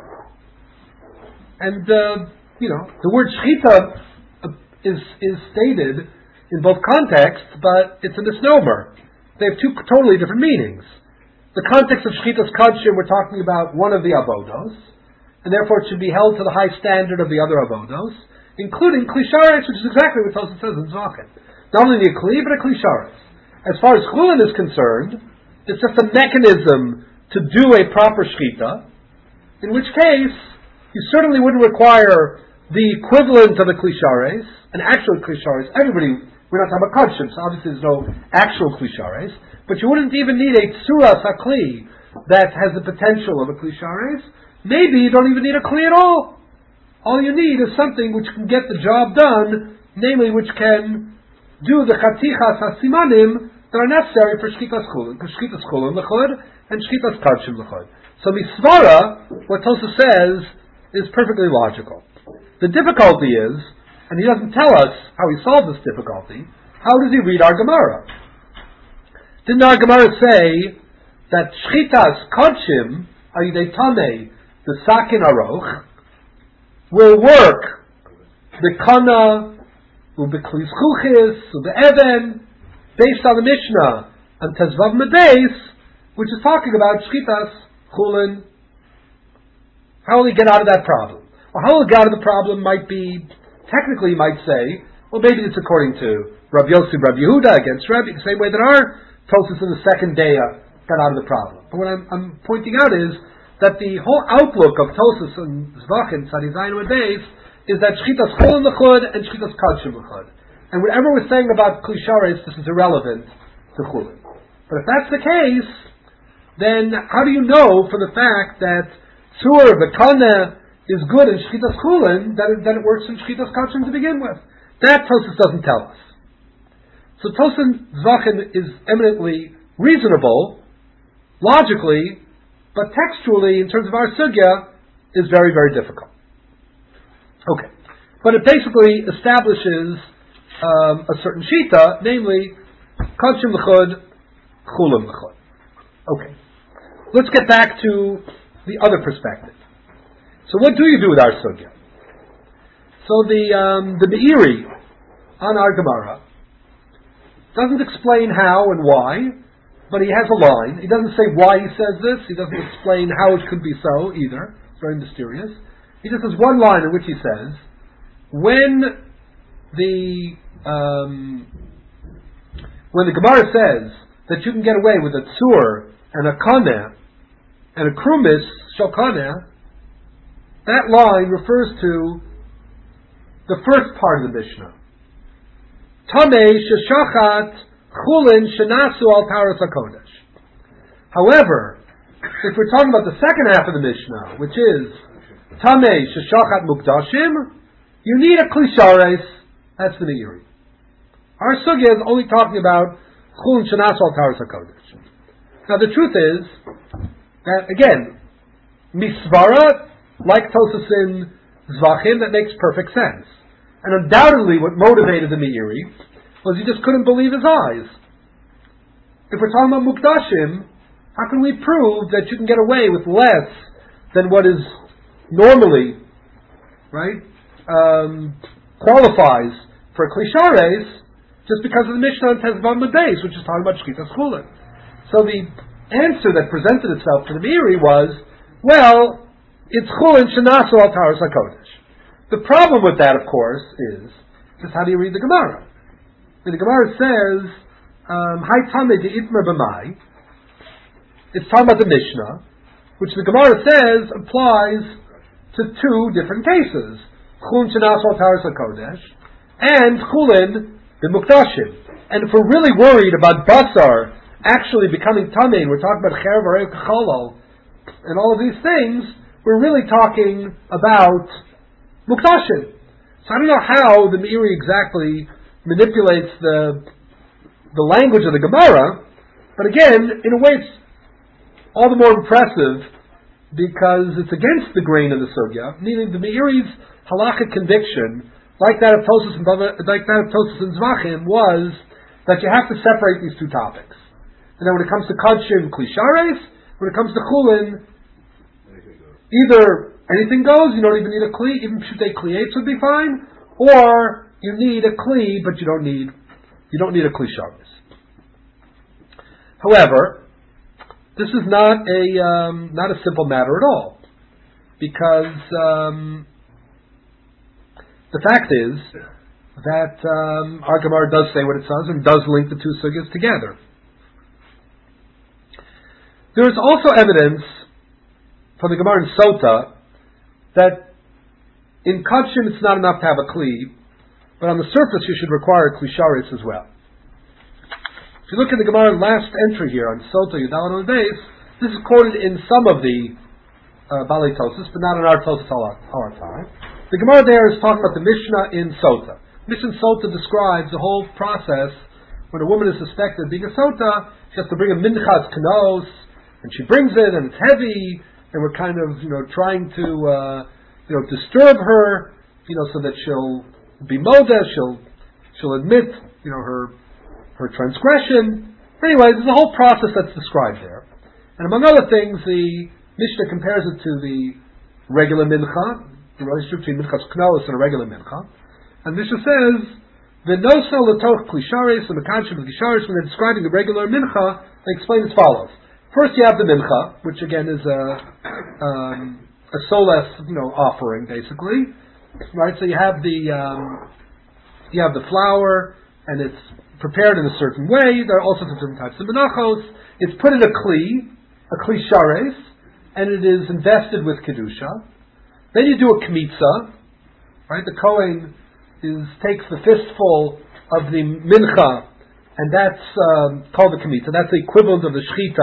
And, the word Shchita is stated in both contexts, but it's a misnomer. They have two totally different meanings. The context of Shchitas Kadshim, we're talking about one of the avodos, and therefore it should be held to the high standard of the other avodos, including Klishares, which is exactly what Tosfos says in Zvachim. Not only a Kli, but a Klishares. As far as Chulin is concerned, it's just a mechanism to do a proper Shchita, in which case, you certainly wouldn't require the equivalent of a Klishares, an actual Klishares. We're not talking about Kadshim, so obviously there's no actual Klishares, but you wouldn't even need a Tsuras HaKli that has the potential of a Klishares. Maybe you don't even need a Kli at all. All you need is something which can get the job done, namely which can do the Chatichas HaSimanim that are necessary for Shchitas Chulin L'chud and Shchitas Kadshim L'chud. So Misvara, what Tosfos says, is perfectly logical. The difficulty is, and he doesn't tell us how he solved this difficulty, how does he read our Gemara? Didn't our Gemara say that Shchitas Kadshim, Ayidei Tamei, the Sakin Aroch, will work the Kana, the Klis Chuchis, the Even, based on the Mishnah, and Tezvav Mebeis, which is talking about Shchitas Chulin. How will he get out of that problem? Well, how will he get out of the problem might be, technically you might say, well, maybe it's according to Rabbi Yossi, Rabbi Yehuda against Rabbi, the same way that our Tosfos in the second day got out of the problem. But what I'm pointing out is that the whole outlook of Tosfos and Zvachim, Tzadi Zayin and Beis, is that Shchitas Chulin L'chud and Shchitas Kadshim L'chud. And whatever we're saying about Klishares, this is irrelevant to Chulin. But if that's the case, then how do you know for the fact that tzur v'kana is good in shchitas chulin that it works in shchitas kachim to begin with? That Tosfos doesn't tell us. So Tosfos Zvachim is eminently reasonable, logically, but textually, in terms of our sugya, is very, very difficult. Okay. But it basically establishes a certain shita, namely, kachim l'chud, chulim l'chud. Okay. Let's get back to the other perspective. So what do you do with our sugya? So the Meiri on our Gemara doesn't explain how and why, but he has a line. He doesn't say why he says this. He doesn't explain how it could be so either. It's very mysterious. He just has one line in which he says, when the Gemara says that you can get away with a tzur and a kaneh and a krumis shel kaneh, that line refers to the first part of the Mishnah. Tamei sheshachat chulin shenasu al paras hakodesh. However, if we're talking about the second half of the Mishnah, which is Tamei sheshachat mukdashim, you need a klishares. That's the Meiri. Our sugya is only talking about chulin shenasu al paras hakodesh. Now the truth is that, again, misvara, like Tosfos in Zvachim, that makes perfect sense. And undoubtedly what motivated the Meiri was he just couldn't believe his eyes. If we're talking about Mukdashim, how can we prove that you can get away with less than what is normally, right, qualifies for a Klishares, just because of the Mishnah in Tezvav Beis, which is talking about Shchitas Chulin. So the answer that presented itself to the Meiri was, well, it's Chulin Shenasu al Taras HaKodesh. The problem with that, of course, is just how do you read the Gemara? The Gemara says, Hai Tameh De'itmer B'mai. It's talking about the Mishnah, which the Gemara says applies to two different cases. Chulin Shenasu al Taras HaKodesh and Chulin B'Mukdashim. And if we're really worried about Basar actually becoming Tameh, we're talking about Cherev Arei Kachalo and all of these things, we're really talking about Mukdashim. So I don't know how the Meiri exactly manipulates the language of the Gemara, but again, in a way it's all the more impressive because it's against the grain of the Sugya, meaning the Meiri's halachic conviction, like that of Tosfos and Zvachim, was that you have to separate these two topics. And then when it comes to Kachim, Klishares, when it comes to Chulin, either anything goes, you don't even need a Kli, even Pshutei Klietz would be fine, or you need a Kli, but you don't need a Klishares. However, this is not a simple matter at all, because the fact is that our Gemara does say what it says and does link the two sugyas together. There is also evidence from the Gemara in Sota that in Kachim it's not enough to have a Kli, but on the surface you should require a Klisharis as well. If you look at the Gemara last entry here on Sota Yudalad Beis, this is quoted in some of the Balei Tosfos, but not in our Tosfos our time. The Gemara there is talking about the Mishnah in Sota. Mishnah in Sota describes the whole process when a woman is suspected of being a Sota. She has to bring a minchas kanos, and she brings it, and it's heavy, and we're kind of, trying to, disturb her, so that she'll be moda, she'll admit, her transgression. Anyway, there's a whole process that's described there. And among other things, the Mishnah compares it to the regular mincha, the relationship between minchas knos and a regular mincha. And Mishnah says, V'nosa l'toch klisharis and mekanshem klisharis, when they're describing the regular mincha, they explain as follows. First, you have the mincha, which again is a soles, offering, basically, right? So you have the flour, and it's prepared in a certain way. There are also different types of menachos. It's put in a kli shares, and it is invested with kedusha. Then you do a kmitza, right? The Kohen takes the fistful of the mincha, and that's called the kmitza. That's the equivalent of the shchita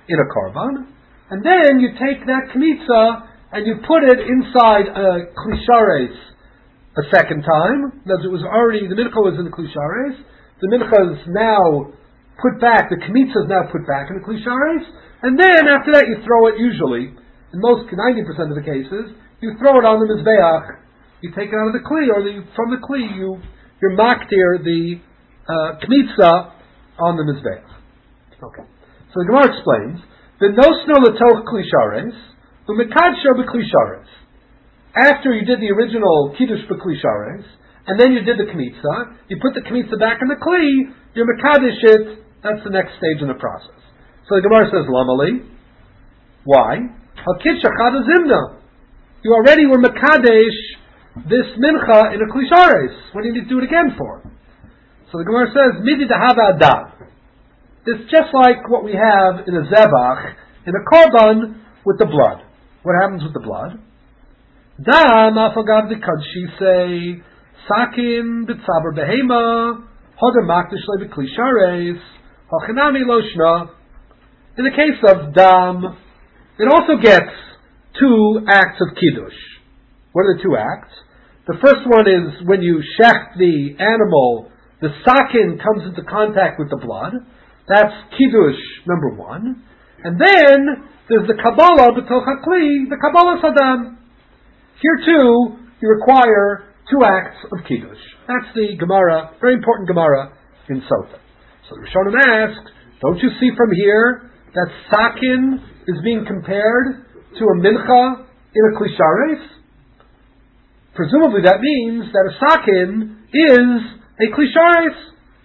in a korban, and then you take that kmitza and you put it inside a klishares a second time. Because it was already, the mincha was in the klishares, the mincha is now put back, the kmitza is now put back in the klishares, and then after that you throw it usually, in most 90% of the cases, you throw it on the mizbeach, you take it out of the kli, or from the kli you're maktir the kmitza on the mizbeach. Okay. So the Gemara explains, the nosno letoch klishares, umekadsho b'klishares. After you did the original kiddush b'klishares, and then you did the kmitza, you put the kmitza back in the kli, you mekadesh it, that's the next stage in the process. So the Gemara says, Lamali, why? Hakid shachad zimna. You already were mekadesh this mincha in a klishares. What do you need to do it again for? So the Gemara says, midi dahava adam. It's just like what we have in a zebach, in a korban, with the blood. What happens with the blood? Dam afagav dekadshi say sakin b'tzaber behema hodem makdish le b'klishares hachinami loshna. In the case of dam, it also gets two acts of kiddush. What are the two acts? The first one is when you shech the animal, the sakin comes into contact with the blood. That's kiddush number one. And then there's the kabbalah b'toch hakli, the kabbalah sadam. Here too, you require two acts of kiddush. That's the Gemara, very important Gemara in Sota. So the Rishonim asked, don't you see from here that sakin is being compared to a mincha in a klishares? Presumably that means that a sakin is a klishares.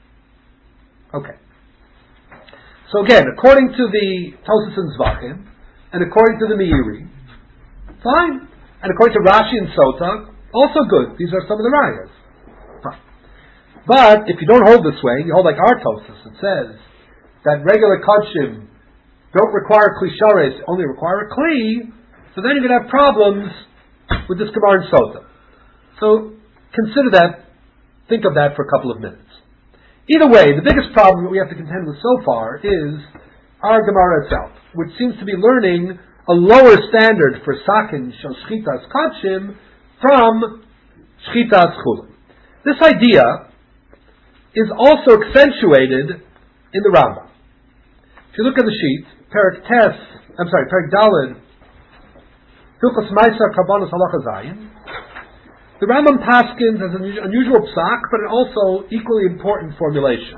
Okay. So again, according to the Tosas and Zvachim, and according to the Meiri, fine. And according to Rashi and Sota, also good. These are some of the rayas. Fine. But if you don't hold this way, you hold like our Tosas, it says that regular kodshim don't require klishares, only require a kli, so then you're going to have problems with this Gemara and Sota. So consider that, think of that for a couple of minutes. Either way, the biggest problem that we have to contend with so far is our Gemara itself, which seems to be learning a lower standard for sakin shel shchitas kodshim from shchitas chulin. This idea is also accentuated in the Rambam. If you look at the sheet, Perek Daled, Hilchos Ma'aser Karbanos Halacha Zayin, the Rambam paskins has an unusual psak, but an also equally important formulation.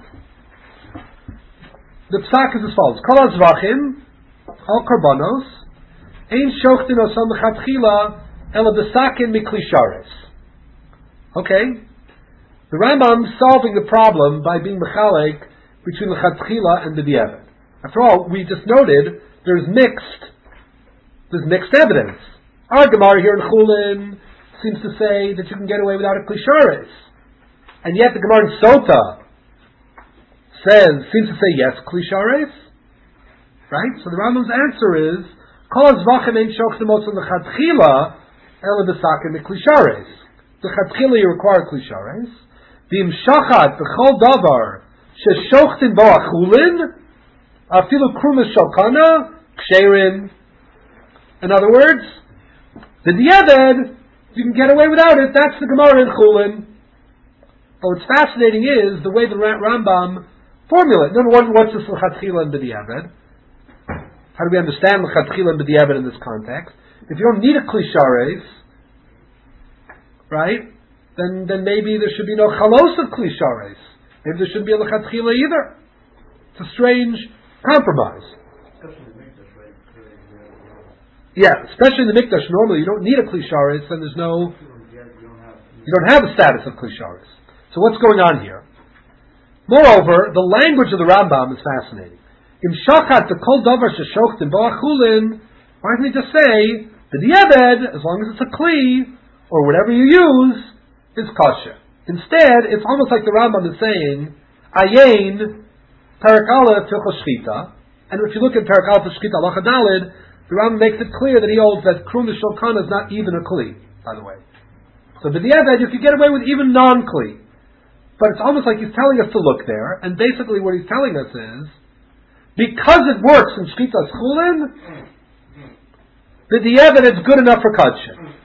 The psak is as follows: Kol hazvachim al karbanos ein shochtin osam lechatchila ela besakin miklishares. Okay, the Rambam solving the problem by being mechalek between lechatchila and the b'diavad. After all, we just noted there's mixed evidence. Our Gemara here in Chulin seems to say that you can get away without a klishares, and yet the Gemara in Sota seems to say yes, klishares, right? So the Rambam's answer is kol hazvachim ein shochtim osam lechatchila ela besakin miklishares. The chatchila you require klishares. V'im shachat b'chol davar sheshochtim bo achulin afilu krumas shalkana ksherin. In other words, the diavad, you can get away without it. That's the Gemara in Chulin. But what's fascinating is the way the Rambam formulate. Number one, what's this l'chatchila and b'diavad? How do we understand l'chatchila and b'diavad in this context? If you don't need a klishares, right, then maybe there should be no chalos of klishares. Maybe there shouldn't be a l'chatchila either. It's a strange compromise. Yeah, especially in the Mikdash, normally you don't need a klishares, and you don't have the status of klishares. So what's going on here? Moreover, the language of the Rambam is fascinating. Im shachat the kol davar sheshochtim bo achulin. Why doesn't he just say the diavad, as long as it's a kli or whatever you use, is kosher? Instead, it's almost like the Rambam is saying ayin perek aleph hilchos shchita, and if you look at perek aleph shchita halacha daled, the Rambam makes it clear that he holds that krum shulchan is not even a kli, by the way. So b'diavad you can get away with even non-kli. But it's almost like he's telling us to look there, and basically what he's telling us is because it works in Shchitas Chulin, b'diavad it's good enough for Kadshim.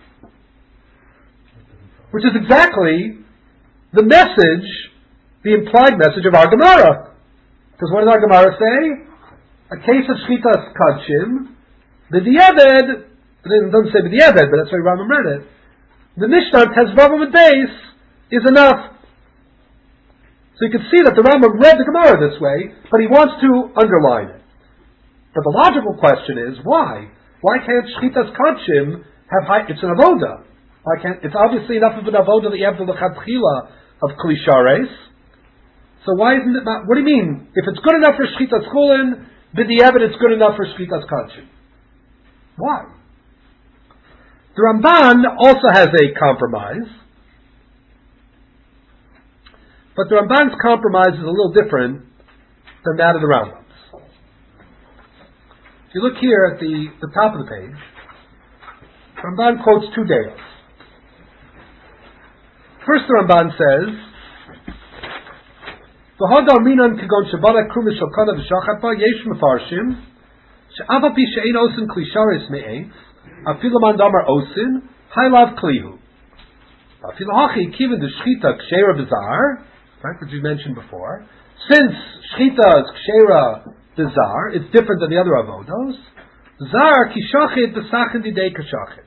Which is exactly the message, the implied message of our Gemara. Because what does our Gemara say? A case of Shchitas Kadshim, b'diavad, it doesn't say b'diavad, but that's why Rambam read it. The Mishnah Tezvav and Beis is enough. So you can see that the Rambam read the Gemara this way, but he wants to underline it. But the logical question is, why? Why can't Shchitas Kadshim have it's an avoda? Why can't, it's obviously enough of an avoda that you have the lechatchila of Kli Shares. So why isn't it not, what do you mean? If it's good enough for Shchitas Chulin, b'diavad it's good enough for Shchitas Kadshim. Why? The Ramban also has a compromise. But the Ramban's compromise is a little different than that of the Rambam's. If you look here at the top of the page, Ramban quotes two deos. First, the Ramban says, "V'hodar minan kegon shabara krumis shokana v'shachat ba yesh mefarshim she'ava pi she'ein osin kli sharis me'etz afilu man damar osin haylav klihu afilu hachi kiven de shchita kshera b'zar." Right, which we mentioned before. Since Shchita is Kshera Bizar, it's different than the other avodos. Zar Kishachit B'sachin Didei Kashachit.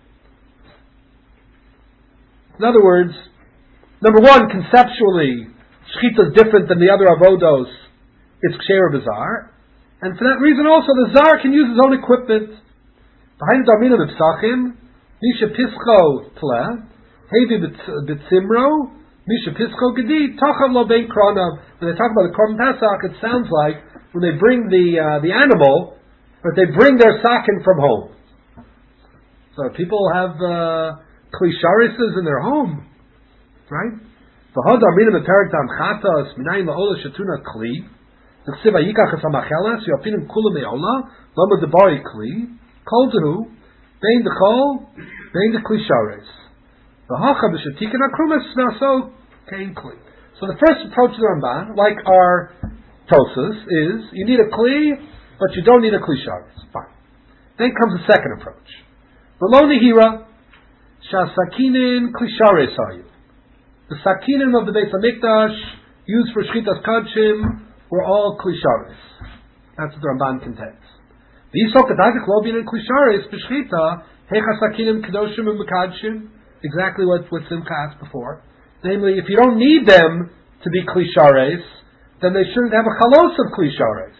In other words, number one, conceptually, Shchita is different than the other avodos. It's Kshera Bizar. And for that reason also, the Zar can use his own equipment. Behind the Darmina B'sachim, Misha Pischo Tle, Hevi B'tzimro, Misha Pischo Gedi, Tochav Lo Bein Kronav. When they talk about the Korban Pesach, it sounds like when they bring the animal, but they bring their sakin from home. So people have Kli Sharises in their home, right? V'hod Armina Meperik Dam Chatas Minayin La'ola Shatuna Kli N'chsiv Ayikach Esamacheles Yofinim Kula Me'ola Lama Debari Kli Kol Dehu Bein Dechol Bein Dekli Sharis. So the first approach to the Ramban, like our Tosas, is you need a Kli, but you don't need a Kli Sharis. Fine. Then comes the second approach. V'lo nihira shasakinin Kli Sharis hayu. The sakinim of the Beis Hamikdash used for Shchitas Kadshim were all Kli Sharis. That's what the Ramban contends. V'yisok adagik lo bin Kli Sharis b'shchita hecha sakinim kedoshim u'mekadshim. Exactly what Simcha asked before. Namely, if you don't need them to be Kli Shares, then they shouldn't have a chalos of Kli Shares.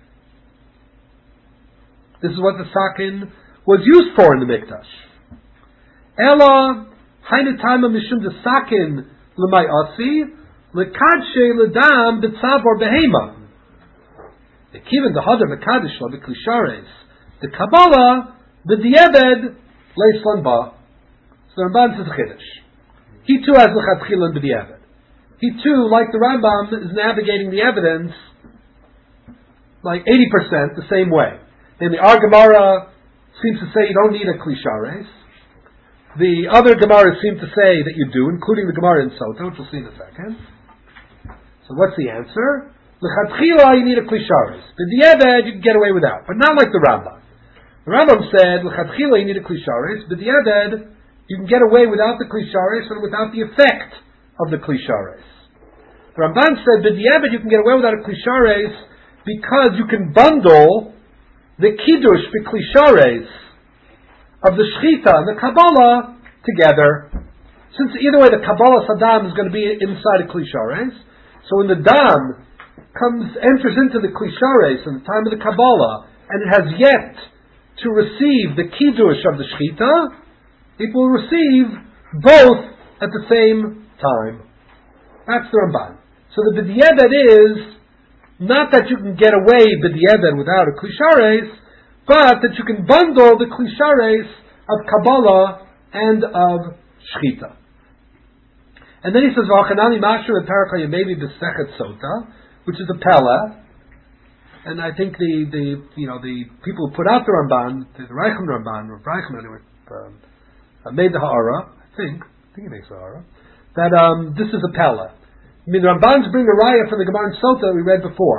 This is what the sakin was used for in the Mikdash. Ela hainetayma mishum de sakin l'may asi l'kadshe l'dam b'tzavor behema. The kiven the hadar v'kadish lo b'Kli Shares. The Kabbalah b'di'eved leislan ba. So the Ramban says a chiddush. He too has l'chatchila and b'di'evet. He too, like the Rambam, is navigating the evidence like 80% the same way. And the our Gemara seems to say you don't need a Kli Shares. The other Gemaras seem to say that you do, including the Gemara in Sota, which we'll see in a second. So what's the answer? L'chatchila you need a Kli Shares. B'di'evet you can get away without, but not like the Rambam. The Rambam said l'chatchila you need a Kli Shares. B'di'evet you can get away without the Kli Shares and without the effect of the Kli Shares. The Ramban said, b'di'evet you can get away without a Kli Shares because you can bundle the Kiddush b'Kli Shares of the Shechita and the Kabbalah together. Since either way the Kabbalah Saddam is going to be inside a Kli Shares, so when the Dam enters into the Kli Shares in the time of the Kabbalah and it has yet to receive the Kiddush of the Shechita, it will receive both at the same time. That's the Ramban. So the b'di'evet is not that you can get away b'di'evet without a Kli Shares, but that you can bundle the Kli Shares of Kabbalah and of Shechita. And then he says, "V'achanani mashu v'perach hayamevi b'sechet sota," which is a Pella. And I think the people who put out the Ramban, the Reichman Ramban, or Reichman anyway, made the Ha'ara, I think he makes the Ha'ara, that this is a Pella. I mean, the Rambans bring a raya from the Gemara in Sota that we read before,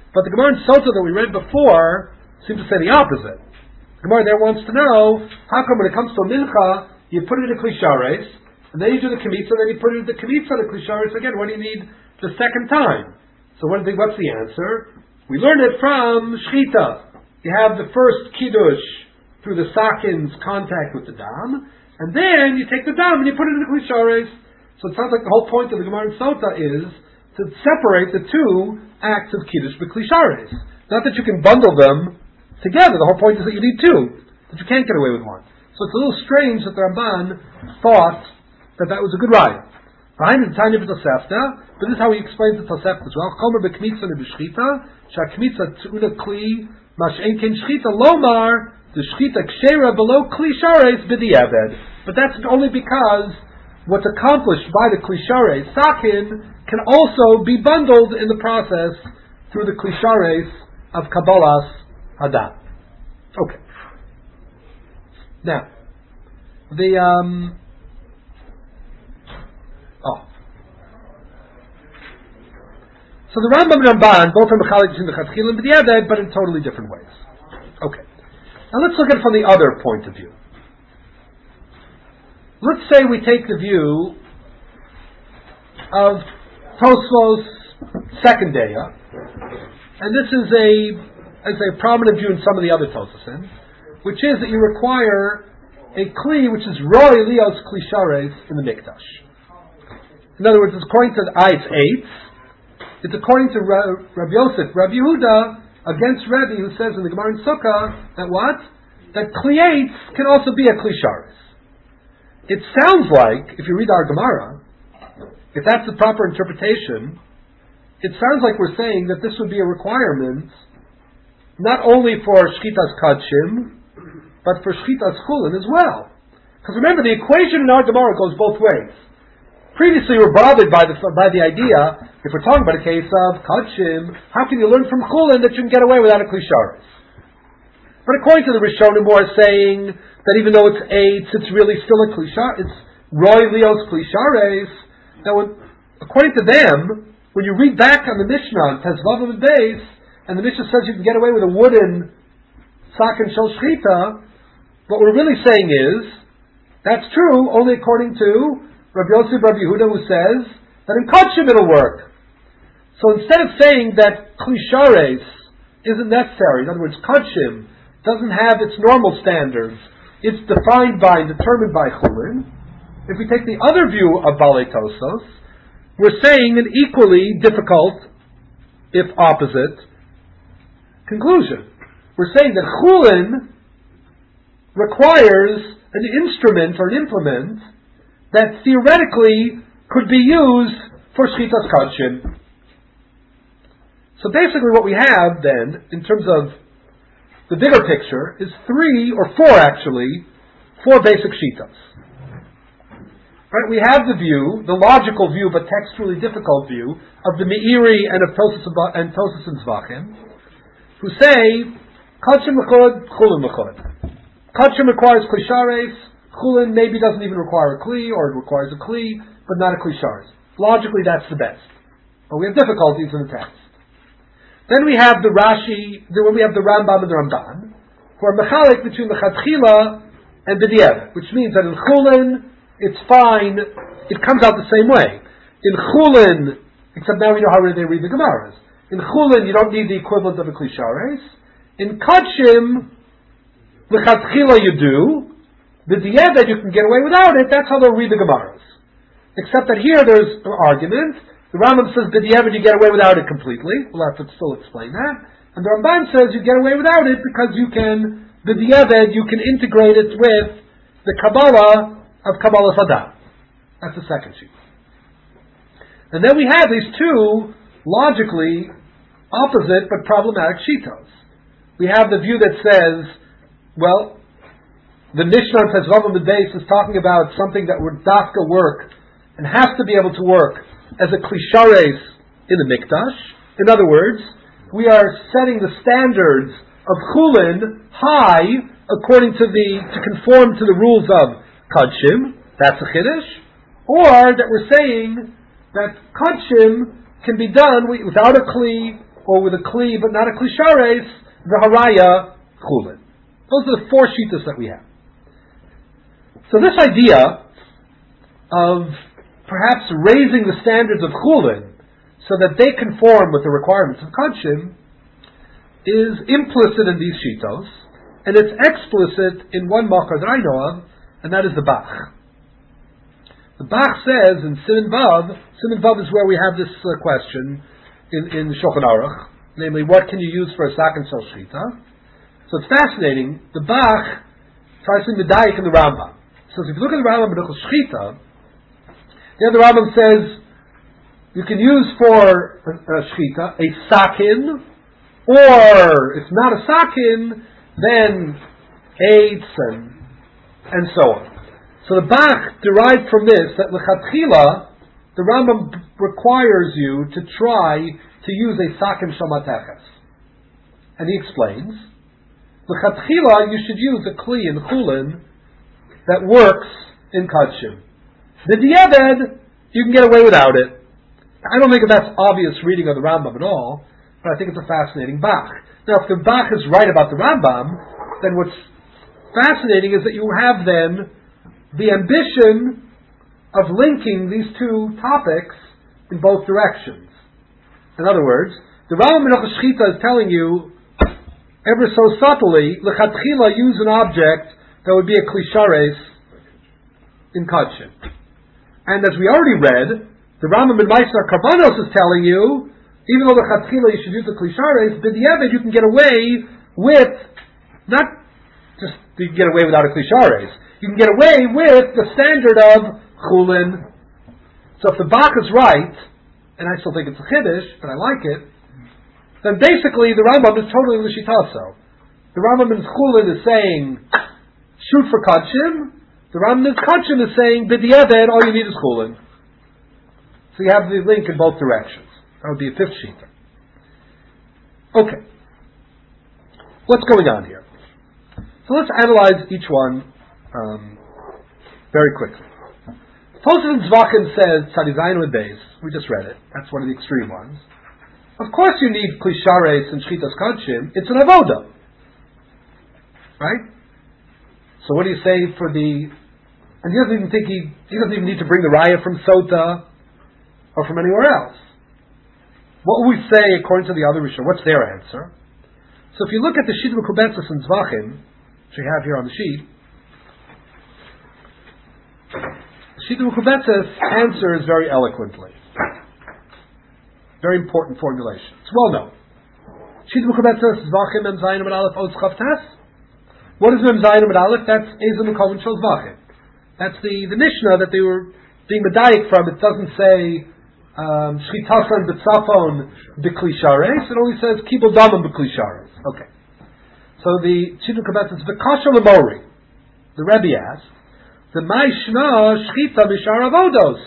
But the Gemara in Sota that we read before seems to say the opposite. The Gemara there wants to know, how come when it comes to a mincha, you put it in a klishares, and then you do the kmitza, then you put it in the kmitza, the klishares again, what do you need the second time? So what's the answer? We learn it from shchita. You have the first kiddush through the sakin's contact with the dam, and then you take the dam and you put it in the klishares. So it sounds like the whole point of the Gemara in Sota is to separate the two acts of kiddush b'klishares. Not that you can bundle them together. The whole point is that you need two, that you can't get away with one. So it's a little strange that the Ramban thought that was a good ride. Behind the Tanya b'Tosefta, but this is how he explains the Tosefta as well. Chomer b'kmitza neb'shchita, sha'kmitza tzuna kli, mash'en ken shchita lomar, the shchita kshera below kli shares b'di'eved. But that's only because what's accomplished by the kli shares, sakin, can also be bundled in the process through the kli shares of Kabbalas Hadam. Okay. Now, So the Rambam and Ramban both are mechalik between the Chatchila and B'diavad, but in totally different ways. Okay. Now let's look at it from the other point of view. Let's say we take the view of Tosfos' second daya, and this is a prominent view in some of the other Tososim, which is that you require a kli which is roy lios kli shares in the mikdash. In other words, it's according to the Ayis 8. It's according to Rabbi Yosef, Rabbi Yehuda, against Rebbe, who says in the Gemara in Sukkah that what? That kli 8 can also be a kli shares. It sounds like, if you read our Gemara, if that's the proper interpretation, it sounds like we're saying that this would be a requirement not only for Shchitas Kadshim, but for Shchitas Chulin as well. Because remember, the equation in our Gemara goes both ways. Previously, we were bothered by the idea, if we're talking about a case of Kadshim, how can you learn from Chulin that you can get away without a Kli Shares? But according to the Rishonim, we're saying that even though it's 8, it's really still a Kli Shares, it's Roy Leos Kli Shares. Now, according to them, when you read back on the Mishnah, Tezvavim and Beis, and the Mishnah says you can get away with a wooden sakin shel shchita, what we're really saying is, that's true only according to Rabbi Yosef, Rabbi Yehuda, who says that in Kodshim it'll work. So instead of saying that Kli Shares isn't necessary, in other words, Kodshim doesn't have its normal standards, it's defined by and determined by Chulin, if we take the other view of Balei Tosos, we're saying an equally difficult, if opposite, conclusion. We're saying that Chulin requires an instrument or an implement that theoretically could be used for Shchitas Kadshim. So basically what we have then, in terms of the bigger picture, is 3 or 4 basic Shitas. Right? We have the view, the logical view, but textually difficult view, of the Meiri and of Tosos and Zvachim, who say, Kadshim L'chod, Chulin L'chod. Kadshim requires Kli Shares, Chulin maybe doesn't even require a Kli, or it requires a Kli, but not a Kli Shares. Logically, that's the best. But we have difficulties in the text. Then we have the Rashi, then we have the Rambam and the Ramban, who are mechalik between the Chatchila and the B'diavad, which means that in Chulin, it's fine, it comes out the same way. In Chulin, except now we know how they read the Gemaras. In Chulin, you don't need the equivalent of a Kli Shares. In Kadshim, the Chatchila you do, the B'diavad you can get away without it, that's how they'll read the Gemaras. Except that here there's an argument. The Rambam says B'diavad you get away without it completely. We'll have to still explain that. And the Ramban says you get away without it because you can integrate it with the Kabbalah of Kabbalah Sadam. That's the second sheet. And then we have these 2 logically opposite but problematic shitos. We have the view that says, well, the Mishnah on Tezvavim the base is talking about something that would dafka work and has to be able to work as a Kli Shares in the Mikdash. In other words, we are setting the standards of Chulin high according to conform to the rules of Kadshim. That's a Chiddush. Or that we're saying that Kadshim can be done without a Kli, or with a kli but not a kli shares, v'haraya chulin. Those are the 4 shittas that we have. So this idea of perhaps raising the standards of chulin so that they conform with the requirements of kachim is implicit in these shittos, and it's explicit in one makar that I know of, and that is the Bach. The Bach says in Siman Vav is where we have this question in Shulchan Aruch, namely, what can you use for a sakin shel shchita? So it's fascinating. The Bach tries to medayik in the Rambam. So if you look at the Rambam in Hilchos Shchita, the Rambam says you can use for shchita a sakin, or if not a sakin, then eights and so on. So the Bach derived from this that l'chatchila the Rambam requires you to try to use a sakin shamateches, and he explains l'chatchila you should use a kli in chulin that works in kachim. The di'eved you can get away without it. I don't think that's obvious reading of the Rambam at all, but I think it's a fascinating Bach. Now, if the Bach is right about the Rambam, then what's fascinating is that you have then the ambition of linking these 2 topics in both directions. In other words, the Rambam in Hilchos Shchita is telling you, ever so subtly, l'chatchila use an object that would be a kli shares in kachim. And as we already read, the Rambam in Ma'aser Karbanos is telling you, even though the Chatchila you should use the Kli Shares, b'di'eved you can get away with, not just you can get away without a Kli Shares, you can get away with the standard of Chulin. So if the Bach is right, and I still think it's a Chiddush, but I like it, then basically the Rambam is totally l'shitaso. The Rambam in Chulin is saying, shoot for Kachim, the Rambam in Kachim is saying, b'di'eved all you need is Chulin. So you have the link in both directions. That would be a 5th shita. Okay. What's going on here? So let's analyze each one very quickly. Tosafos in Zvachim says, Tzadi Zayin with Beis, we just read it, that's one of the extreme ones. Of course you need Kli Shares and Shchitas Kodshim, it's an avoda. Right? So what do you say for the... And he doesn't even think he doesn't even need to bring the raya from Sota or from anywhere else. What will we say according to the other Rishon? What's their answer? So if you look at the Shita Mekubetzes and Zvachim, which we have here on the sheet, the Shita Mekubetzes answers very eloquently. Very important formulation. It's well known. Shita Mekubetzes, Zvachim, Mem Zayin Amud Aleph, Oz Chav Tes. What is Mem Zayin Amud Aleph? That's Ezel Mekoven Shel Zvachim. That's the Mishnah that they were being medayik from. It doesn't say Shchitasan b'tzafon b'kli shares. It only says Kibul Damim b'kli shares. Okay. So the Shita Mekubetzes v'kasha l'mori. The Rebbe asked, the Ma'ishna Shchita b'shar avodos.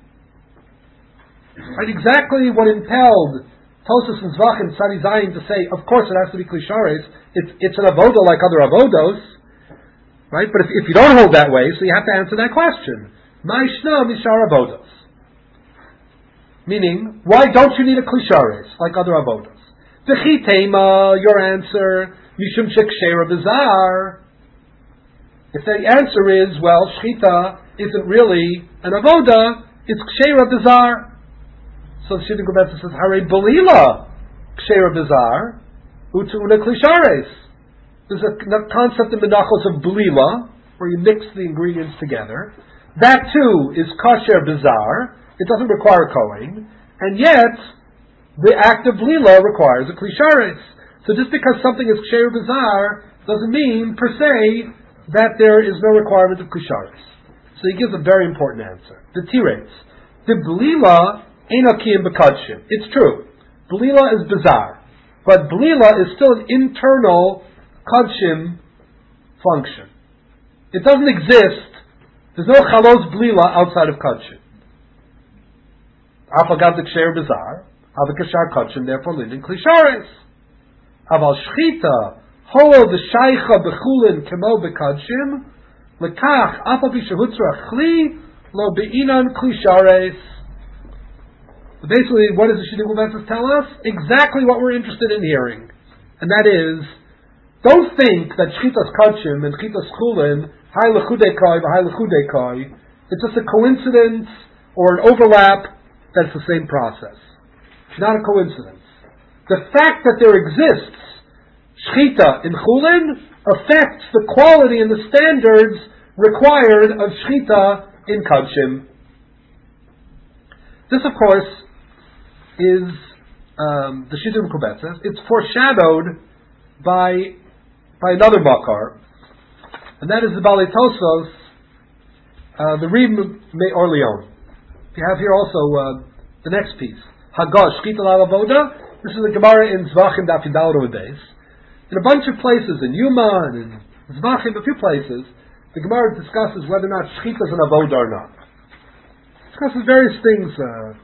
Right, exactly what impelled Tosafos and Zvachim Tzadi Zayin to say, of course it has to be Kli Shares. It's an avoda like other avodos. Right? But if you don't hold that way, so you have to answer that question. Ma'ishna mishar avodos. Meaning, why don't you need a Kli Shares like other avodos? V'chi tema, your answer, mishum shekshera bizar. If the answer is, well, shchita isn't really an avoda, it's kshera bizar. So the Shita Mekubetzes says, Hare belila kshera bizar u'tu'una Kli Shares. There's a concept in Menachos of belila, where you mix the ingredients together. That too is kasher bizar. It doesn't require kohen, and yet the act of belila requires a Kli Shares. So just because something is kshera bizar doesn't mean per se that there is no requirement of Kli Shares. So he gives a very important answer. The Tirates, the belila Enokim b'kadshim. It's true. Belila is bizarre. But Belila is still an internal kadshim function. It doesn't exist. There's no chalos Belila outside of kadshim. Afagav d'ksher bizarre. Avakashar kadshim, therefore living Kli Shares. Aval shchita, holo d'shaycha b'chulin kemo b'kadshim, lekach afav b'shehutzra chli, lo be'inan Kli Shares. But basically, what does the Shidduch Lebetzis tell us? Exactly what we're interested in hearing. And that is, don't think that Shchitas Kachim and Shchitas Chulin, Hai Lechudekai, Hai Lechudekai, it's just a coincidence or an overlap that's the same process. It's not a coincidence. The fact that there exists Shchita in Chulin affects the quality and the standards required of Shchita in Kachim. This, of course, is the Shidduch Lebetzis. It's foreshadowed by another makar, and that is the Balei Tosos, the Rim Me'Orleon. You have here also the next piece, Hagash Shchita L'Avoda. This is the Gemara in Zvachim Daf Yudal Beis. In a bunch of places, in Yuma and in Zvachim, a few places, the Gemara discusses whether or not Shchita is an avoda or not. Discusses various things,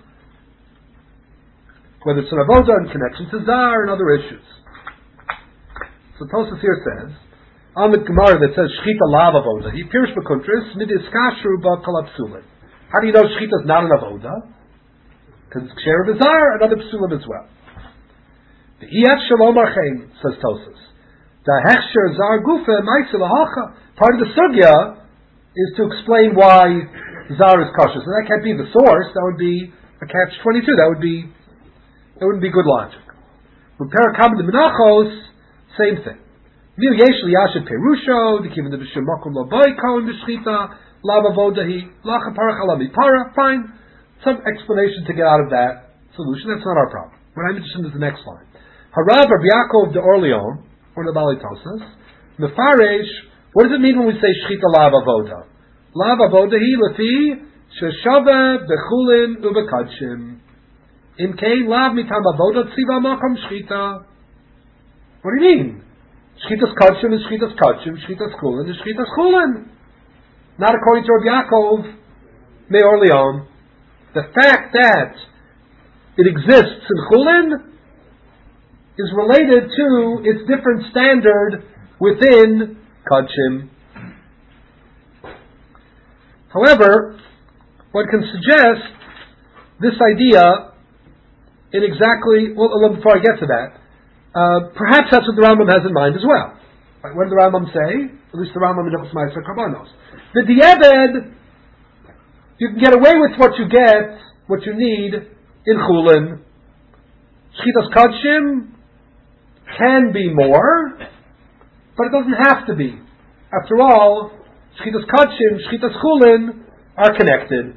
whether it's an avoda in connection to Zar and other issues. So Tosas here says, on the Gemara that says Shchita lav avoda, he pirish b'kuntris midis kashru b'kolapsulim. How do you know Shchita is not an avoda? Because it's ksher b'zar and other psulim as well. The iyat shalom archein, says Tosas. The hechsher zar gufa ma'isa lahacha. Part of the sugya is to explain why zar is kosher. So that can't be the source. That would be a catch-22. That wouldn't be good logic. When parakam the menachos, same thing. Mil yesh liyashet perusho, the kivin the b'shem makom loboy kohen b'shchita lava vodahi lacha parach alami para. Fine. Some explanation to get out of that solution. That's not our problem. What I'm interested in is the next line. Harav Rabbi Yaakov de Orleon, or the Balei Tosas, mefaresh. What does it mean when we say Shchita lav avoda? Lav avoda hi lefi sheshava bechulin ubekadshim. In kain lav mitam avoda tziva makom Shchita. What do you mean? Shchitas kachim is Shchitas kachim, Shchitas chulin is Shchitas chulin. Not according to Rabbi Yaakov Me'Orleon. The fact that it exists in chulin is related to its different standard within Kachim. However, one can suggest this idea in exactly, well, before I get to that, perhaps that's what the Rambam has in mind as well. Right, what did the Rambam say? At least the Rambam in Hilchos Ma'aser Karbanos. The di'eved, you can get away with what you need in Chulin. Shchitas Kachim can be more, but it doesn't have to be. After all, Shchitas Kachim, Shchitas Chulin are connected.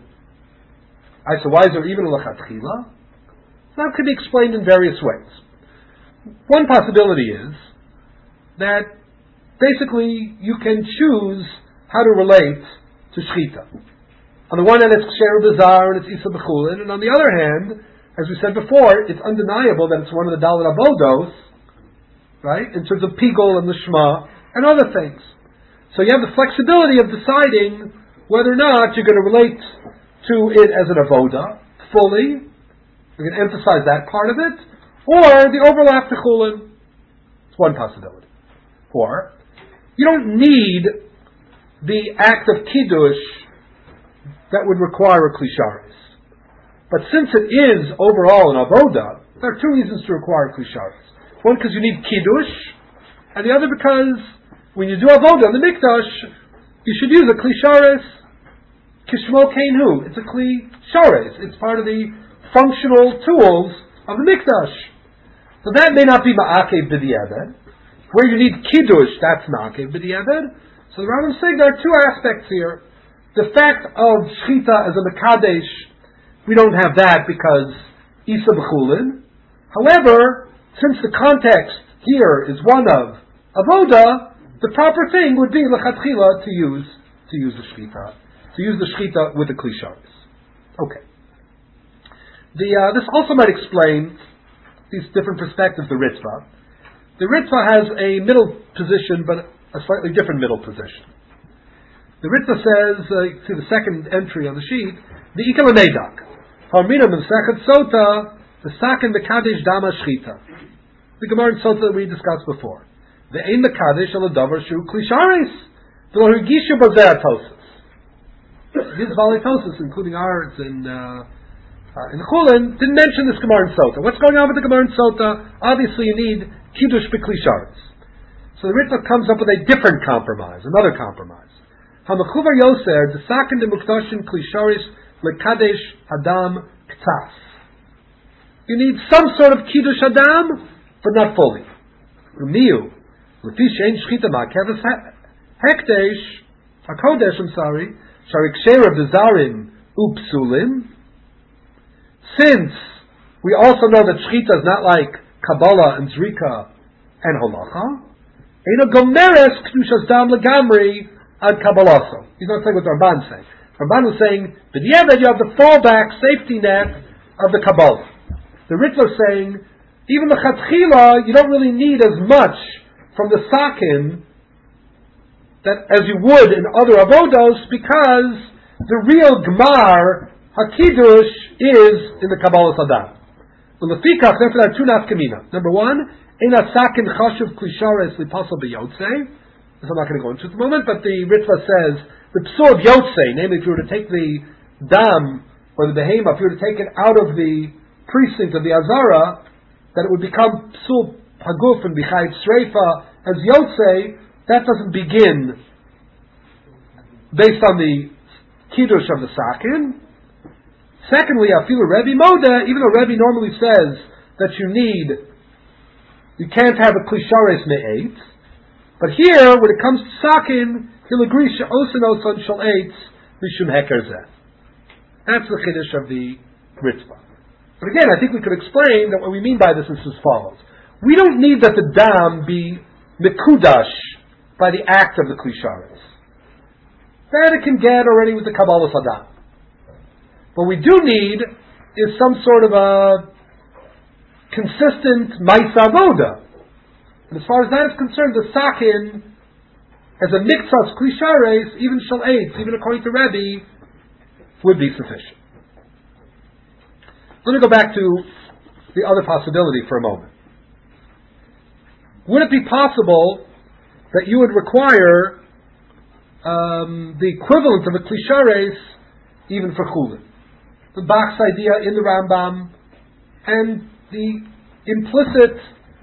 So why is there even a Lechatchila? That could be explained in various ways. One possibility is that basically you can choose how to relate to Shchita. On the one hand, it's Ksher B'Zar and it's Isa B'Chulin, and on the other hand, as we said before, it's undeniable that it's one of the Dalet Avodos, right, in terms of Pigol and the Shema and other things. So you have the flexibility of deciding whether or not you're going to relate to it as an avoda fully. You're going to emphasize that part of it, or the overlap to chulin. It's one possibility. Or you don't need the act of kiddush that would require a klisharis. But since it is overall an avoda, there are two reasons to require klisharis. One, because you need kiddush, and the other because when you do avoda in the mikdash, you should use a klisharis kishmo keinhu. It's a klisharis. It's part of the functional tools of the mikdash. So that may not be ma'akev b'di'eved. Where you need kiddush, that's ma'akev b'di'eved. So the Rambam is saying there are two aspects here. The fact of shchita as a mekadesh, we don't have that because Isa b'chulin. However, since the context here is one of avoda, the proper thing would be lechatchila to use the shchita with the klisharis. Okay. This also might explain these different perspectives. The Ritva has a middle position, but a slightly different middle position. The Ritva says, see the second entry on the sheet, the Ikal Nedak, Harmina Mesechet Sota, the Sakin Mekadesh Dama Shchita. The Gemara in Sota that we discussed before. The Ein Mekadesh Al Davar Shu Klisharis, the Lohigisha Bazeratosis. These Valitosis, including ours in In Chulin, didn't mention this Gemara and Sota. What's going on with the Gemara and Sota? Obviously you need Kiddush B'Kli Sharis. So the Ritva comes up with a different compromise, another compromise. HaMechuvar Yoser, the Sakin de Mukdoshin Kli Sharis Lekadesh Adam K'tas. You need some sort of Kiddush Adam, but not fully. Umiyu, Lefi Shein Shchita Ma'keves Hekdesh, HaKodesh, Sharik Shera B'Zarim Upsulim. Since we also know that Shchita is not like Kabbalah and Zrika and Holacha, Eino Gomeres Kedushas Dam Legamri ad Kabbalaso. He's not saying what the Ramban is saying. Ramban was saying, B'diavad you have the fallback safety net of the Kabbalah. The Ritva is saying, even the Chatchila, you don't really need as much from the Sakin that as you would in other Avodos, because the real Gmar HaKiddush is in the Kabbalah Sadat. Ulefikach, therefore there are two nafkamina. Number one, Eina Sakin Chashuv Klishares Lipasal B'Yotzei. This I'm not going to go into at the moment, but the Ritva says, the Psul of Yotzei, namely if you were to take the Dam, or the Behemah, if you were to take it out of the precinct of the Azara, that it would become Psul Haguf and B'Chayiv Sreifa as Yotzei, that doesn't begin based on the Kiddush of the Sakin. Secondly, Afilu Rebbe Moda, even though Rebbe normally says that you can't have a Klishares Me'et, but here, when it comes to Sakin, he'll agree She'osenos on Shal Eitz Mishum Heker Zeh. That's the Chiddush of the Ritva. But again, I think we could explain that what we mean by this is as follows. We don't need that the Dam be Mekudash by the act of the Klishares. That it can get already with the Kabbalah Sadat. What we do need is some sort of a consistent Maisa Avoda. And as far as that is concerned, the Sakin, as a Miktsas Klishares, even Shal Eitz, even according to Rebbe, would be sufficient. Let me go back to the other possibility for a moment. Would it be possible that you would require the equivalent of a Klishares even for Chulin? The Bach's idea in the Rambam, and the implicit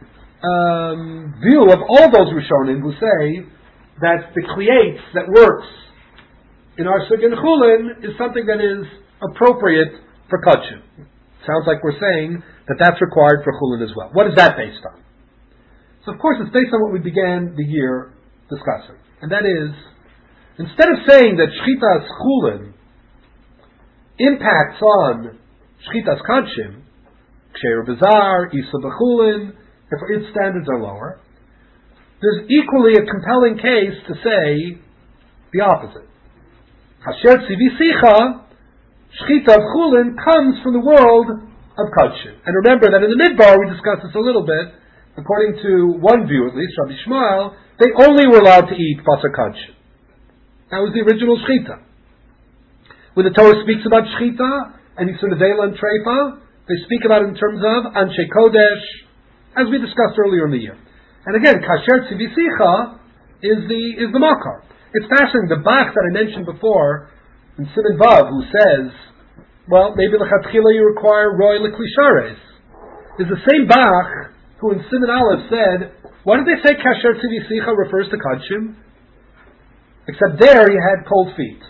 view of all those Rishonim who say that the Klietz that works in our Sugya and Chulin is something that is appropriate for Kachim. Sounds like we're saying that that's required for Chulin as well. What is that based on? So of course it's based on what we began the year discussing. And that is, instead of saying that Shchitas Chulin impacts on Shchitas Kachim, Ksher Bazar, Isa B'Chulin, if its standards are lower, there's equally a compelling case to say the opposite. Hasher Tzivisicha, Shchita of Chulin comes from the world of Kachim. And remember that in the Midbar, we discussed this a little bit, according to one view at least, Rabbi Shmuel, they only were allowed to eat Basar Kachim. That was the original Shchita. When the Torah speaks about Shchita, and Yisur Nevela and Treifa, they speak about it in terms of Anshe Kodesh, as we discussed earlier in the year. And again, Kasher Tzivisicha is the Makar. It's fascinating, the Bach that I mentioned before, in Siman Vav, who says, well, maybe l'chatchila you require Roy L'Klishares, is the same Bach who in Siman Aleph said, why did they say Kasher Tzivisicha refers to Kachim? Except there he had cold feet.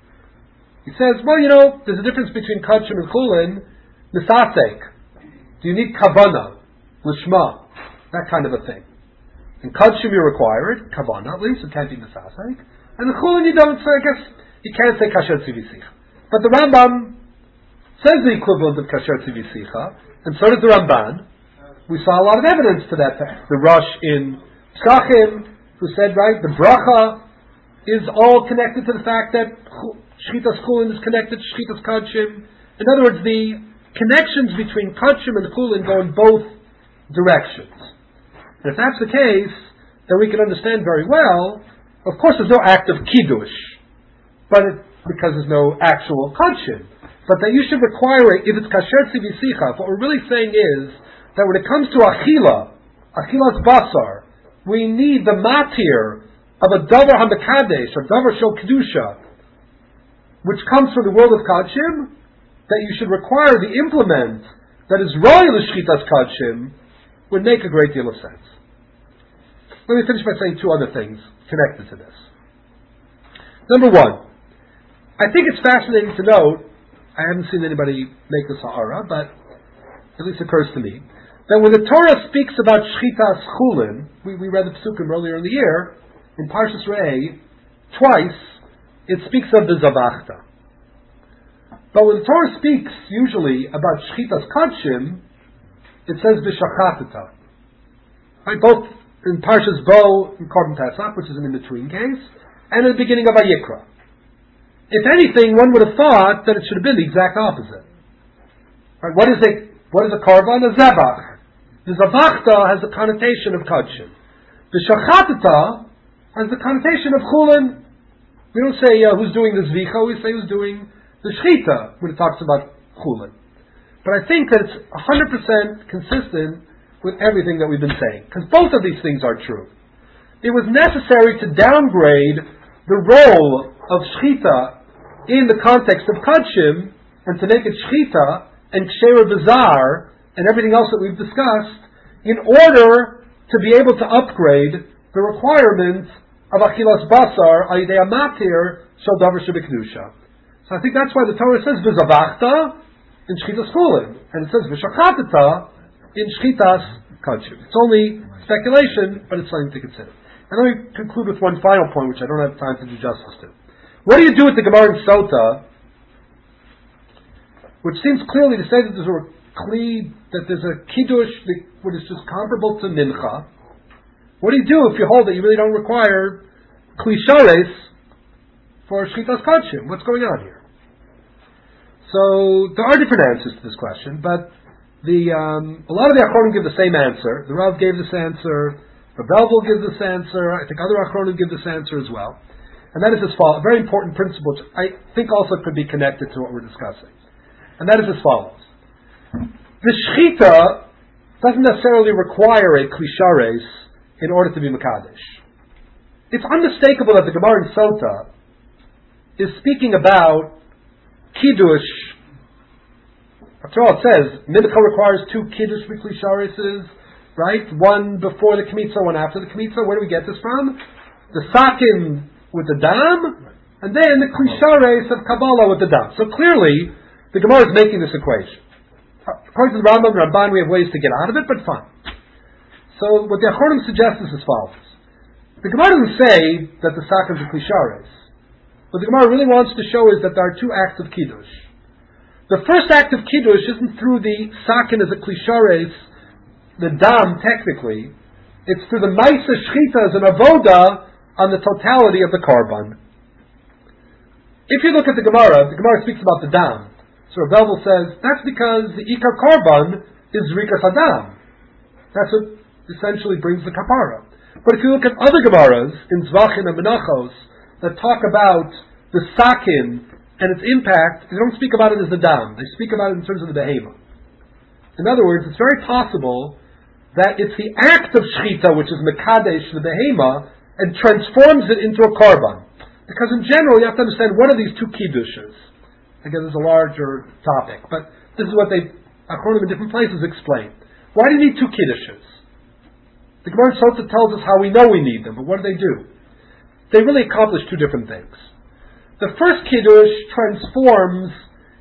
He says, well, there's a difference between Kachim and Chulin, Nisasek. Do you need Kavana, Lishma, that kind of a thing. In Kachim you require it, Kavana at least, it can't be Nisasek. And in Chulin you don't, so I guess you can't say Kasher Tzivisicha. But the Rambam says the equivalent of Kasher Tzivisicha, and so does the Ramban. We saw a lot of evidence to that fact. The Rosh in Psachim, who said, right, the Bracha is all connected to the fact that Shchitas Chulin is connected to Shchitas Kachim. In other words, the connections between Kachim and Chulin go in both directions. And if that's the case, then we can understand very well, of course there's no act of Kiddush, because there's no actual Kachim. But that you should require it, if it's Kasher Tzivisicha, what we're really saying is, that when it comes to Achilas Basar, we need the matir of a Davar HaMekadesh, or Davar Shel Kedusha, which comes from the world of Kachim, that you should require the implement that is royal l'shchitas kadshim would make a great deal of sense. Let me finish by saying two other things connected to this. Number one, I think it's fascinating to note, I haven't seen anybody make this ha'ara, but at least it occurs to me, that when the Torah speaks about shchitas chulin, we read the Pesukim earlier in the year, in Parshas Re'eh, twice, it speaks of the zavachta. But when the Torah speaks usually about shchitas kadshim, it says v'shachatata. Right? Both in Parshas Bo and Korban Pesach, which is an in-between case, and at the beginning of Vayikra. If anything, one would have thought that it should have been the exact opposite. Right? What is a korban? A zebach. The zavachta has the connotation of kadshim. The shachatata has the connotation of chulin. We don't say who's doing the zvicha, we say who's doing the shchita when it talks about chulin. But I think that it's 100% consistent with everything that we've been saying, because both of these things are true. It was necessary to downgrade the role of shchita in the context of kadshim and to make it shchita and ksheira bazar and everything else that we've discussed in order to be able to upgrade the requirements of achilas basar ayidei amatir shel davar shebekdusha. So I think that's why the Torah says v'zavachta in shchitas chulin, and it says v'shachatata in shchitas kadshim. It's only speculation, but it's something to consider. And let me conclude with one final point, which I don't have time to do justice to. What do you do with the Gemara in Sota, which seems clearly to say that there's a kiddush which is just comparable to mincha? What do you do if you hold that you really don't require klishares for shchitas kadshim? What's going on here? So there are different answers to this question, but a lot of the Achronim give the same answer. The Rav gave this answer. The Belvul gives this answer. I think other Achronim give this answer as well. And that is as follows, a very important principle, which I think also could be connected to what we're discussing. And that is as follows. The shchita doesn't necessarily require a klishares in order to be Mekadesh. It's unmistakable that the Gemara in Sota is speaking about Kiddush. After all, it says, Mincha requires two Kiddush Klishareses, right? One before the Kmitza, one after the Kmitza. Where do we get this from? The Sakin with the Dam, and then the Klishares of Kabbalah with the Dam. So clearly, the Gemara is making this equation. According to the Rambam and Ramban, we have ways to get out of it, but fine. So what the Achronim suggests is as follows. The Gemara doesn't say that the Sakin is a Klishares. What the Gemara really wants to show is that there are two acts of Kiddush. The first act of Kiddush isn't through the Sakin as a Klishares, the Dam technically. It's through the Maisa Shchita as an Avoda on the totality of the Korban. If you look at the Gemara speaks about the Dam. So Rebelvel says, that's because the Ikar Korban is Rikas Adam. That's what essentially brings the Kapara. But if you look at other Gemaras, in Zvachim and Menachos, that talk about the Sakin and its impact, they don't speak about it as the Dam. They speak about it in terms of the Behema. In other words, it's very possible that it's the act of Shchita which is Mekadesh the Behema and transforms it into a Korban. Because in general, you have to understand what are these two Kiddushes. Again, there's a larger topic, but this is what Achronim in different places explain. Why do you need two Kiddushes? The Gemara Sota tells us how we know we need them, but what do? They really accomplish two different things. The first Kiddush transforms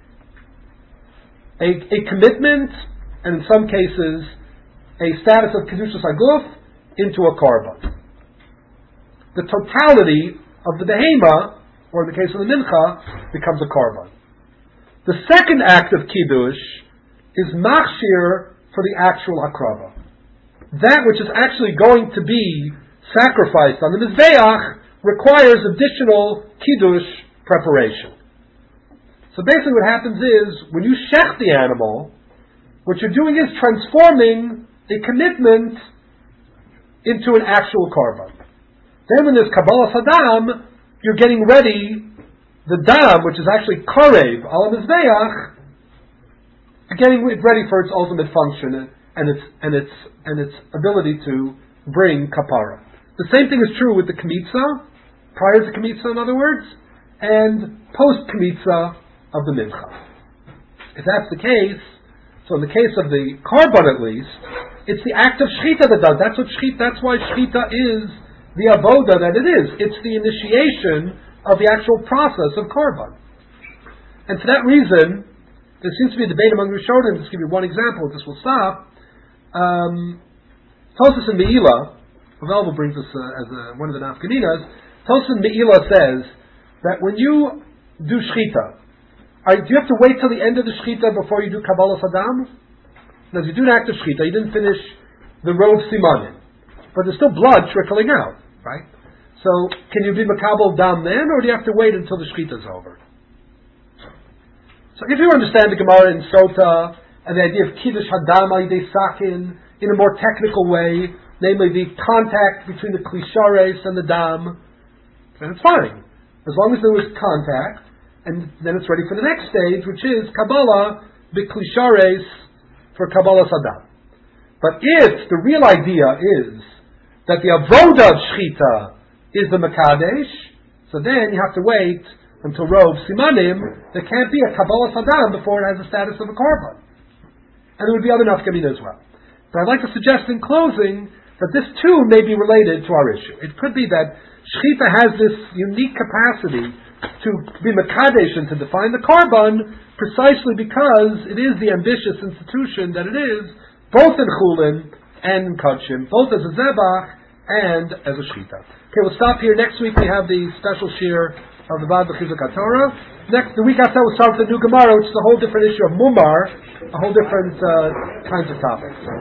a commitment, and in some cases, a status of Kedushas Aguf into a Korban. The totality of the Behema, or in the case of the Mincha, becomes a Korban. The second act of Kiddush is Machshir for the actual Hakrava. That which is actually going to be sacrificed on the Mizbeach requires additional Kiddush preparation. So basically what happens is, when you shech the animal, what you're doing is transforming a commitment into an actual Korban. Then when there's Kabbalah Sadam, you're getting ready, the Dam, which is actually Karev, Al Mizbeach, getting it ready for its ultimate function and its ability to bring kapara. The same thing is true with the Kmitza, prior to Kmitza in other words, and post Kmitza of the Mincha. if that's the case, so in the case of the korban at least, it's the act of shechita that does. That's why shechita is the avoda that it is. It's the initiation of the actual process of korban. And for that reason, there seems to be a debate among Rishonim. Just give you one example. This will stop. Tosfos in Meila, Rav brings this as one of the nafkaminas. Tosfos in Meila says that when you do shechita, do you have to wait till the end of the shechita before you do Kabbalas Hadam? Now, if you do an act of shechita, you didn't finish the rov simanim, but there's still blood trickling out, right? So, can you be makabel dam then, or do you have to wait until the shechita is over? So, if you understand the Gemara in Sota and the idea of kiddush hadam al yidei sakin in a more technical way, namely the contact between the klishares and the dam, then it's fine, as long as there was contact. And then it's ready for the next stage, which is Kabbalah b'klishares for Kabbalah Sadam. But if the real idea is that the avoda of shechita is the mekadesh, so then you have to wait until rov simanim. There can't be a Kabbalah Sadam before it has the status of a korban. And there would be other nafkamina as well. But I'd like to suggest in closing that this too may be related to our issue. It could be that shechita has this unique capacity to be mekadesh and to define the korban precisely because it is the ambitious institution that it is, both in chulin and in kachim, both as a zebach and as a shechita. Okay, we'll stop here. Next week we have the special shir of the Bad B'chizuk HaTorah. The week after we'll start with the new Gemara, which is a whole different issue of mumar, a whole different kinds of topics.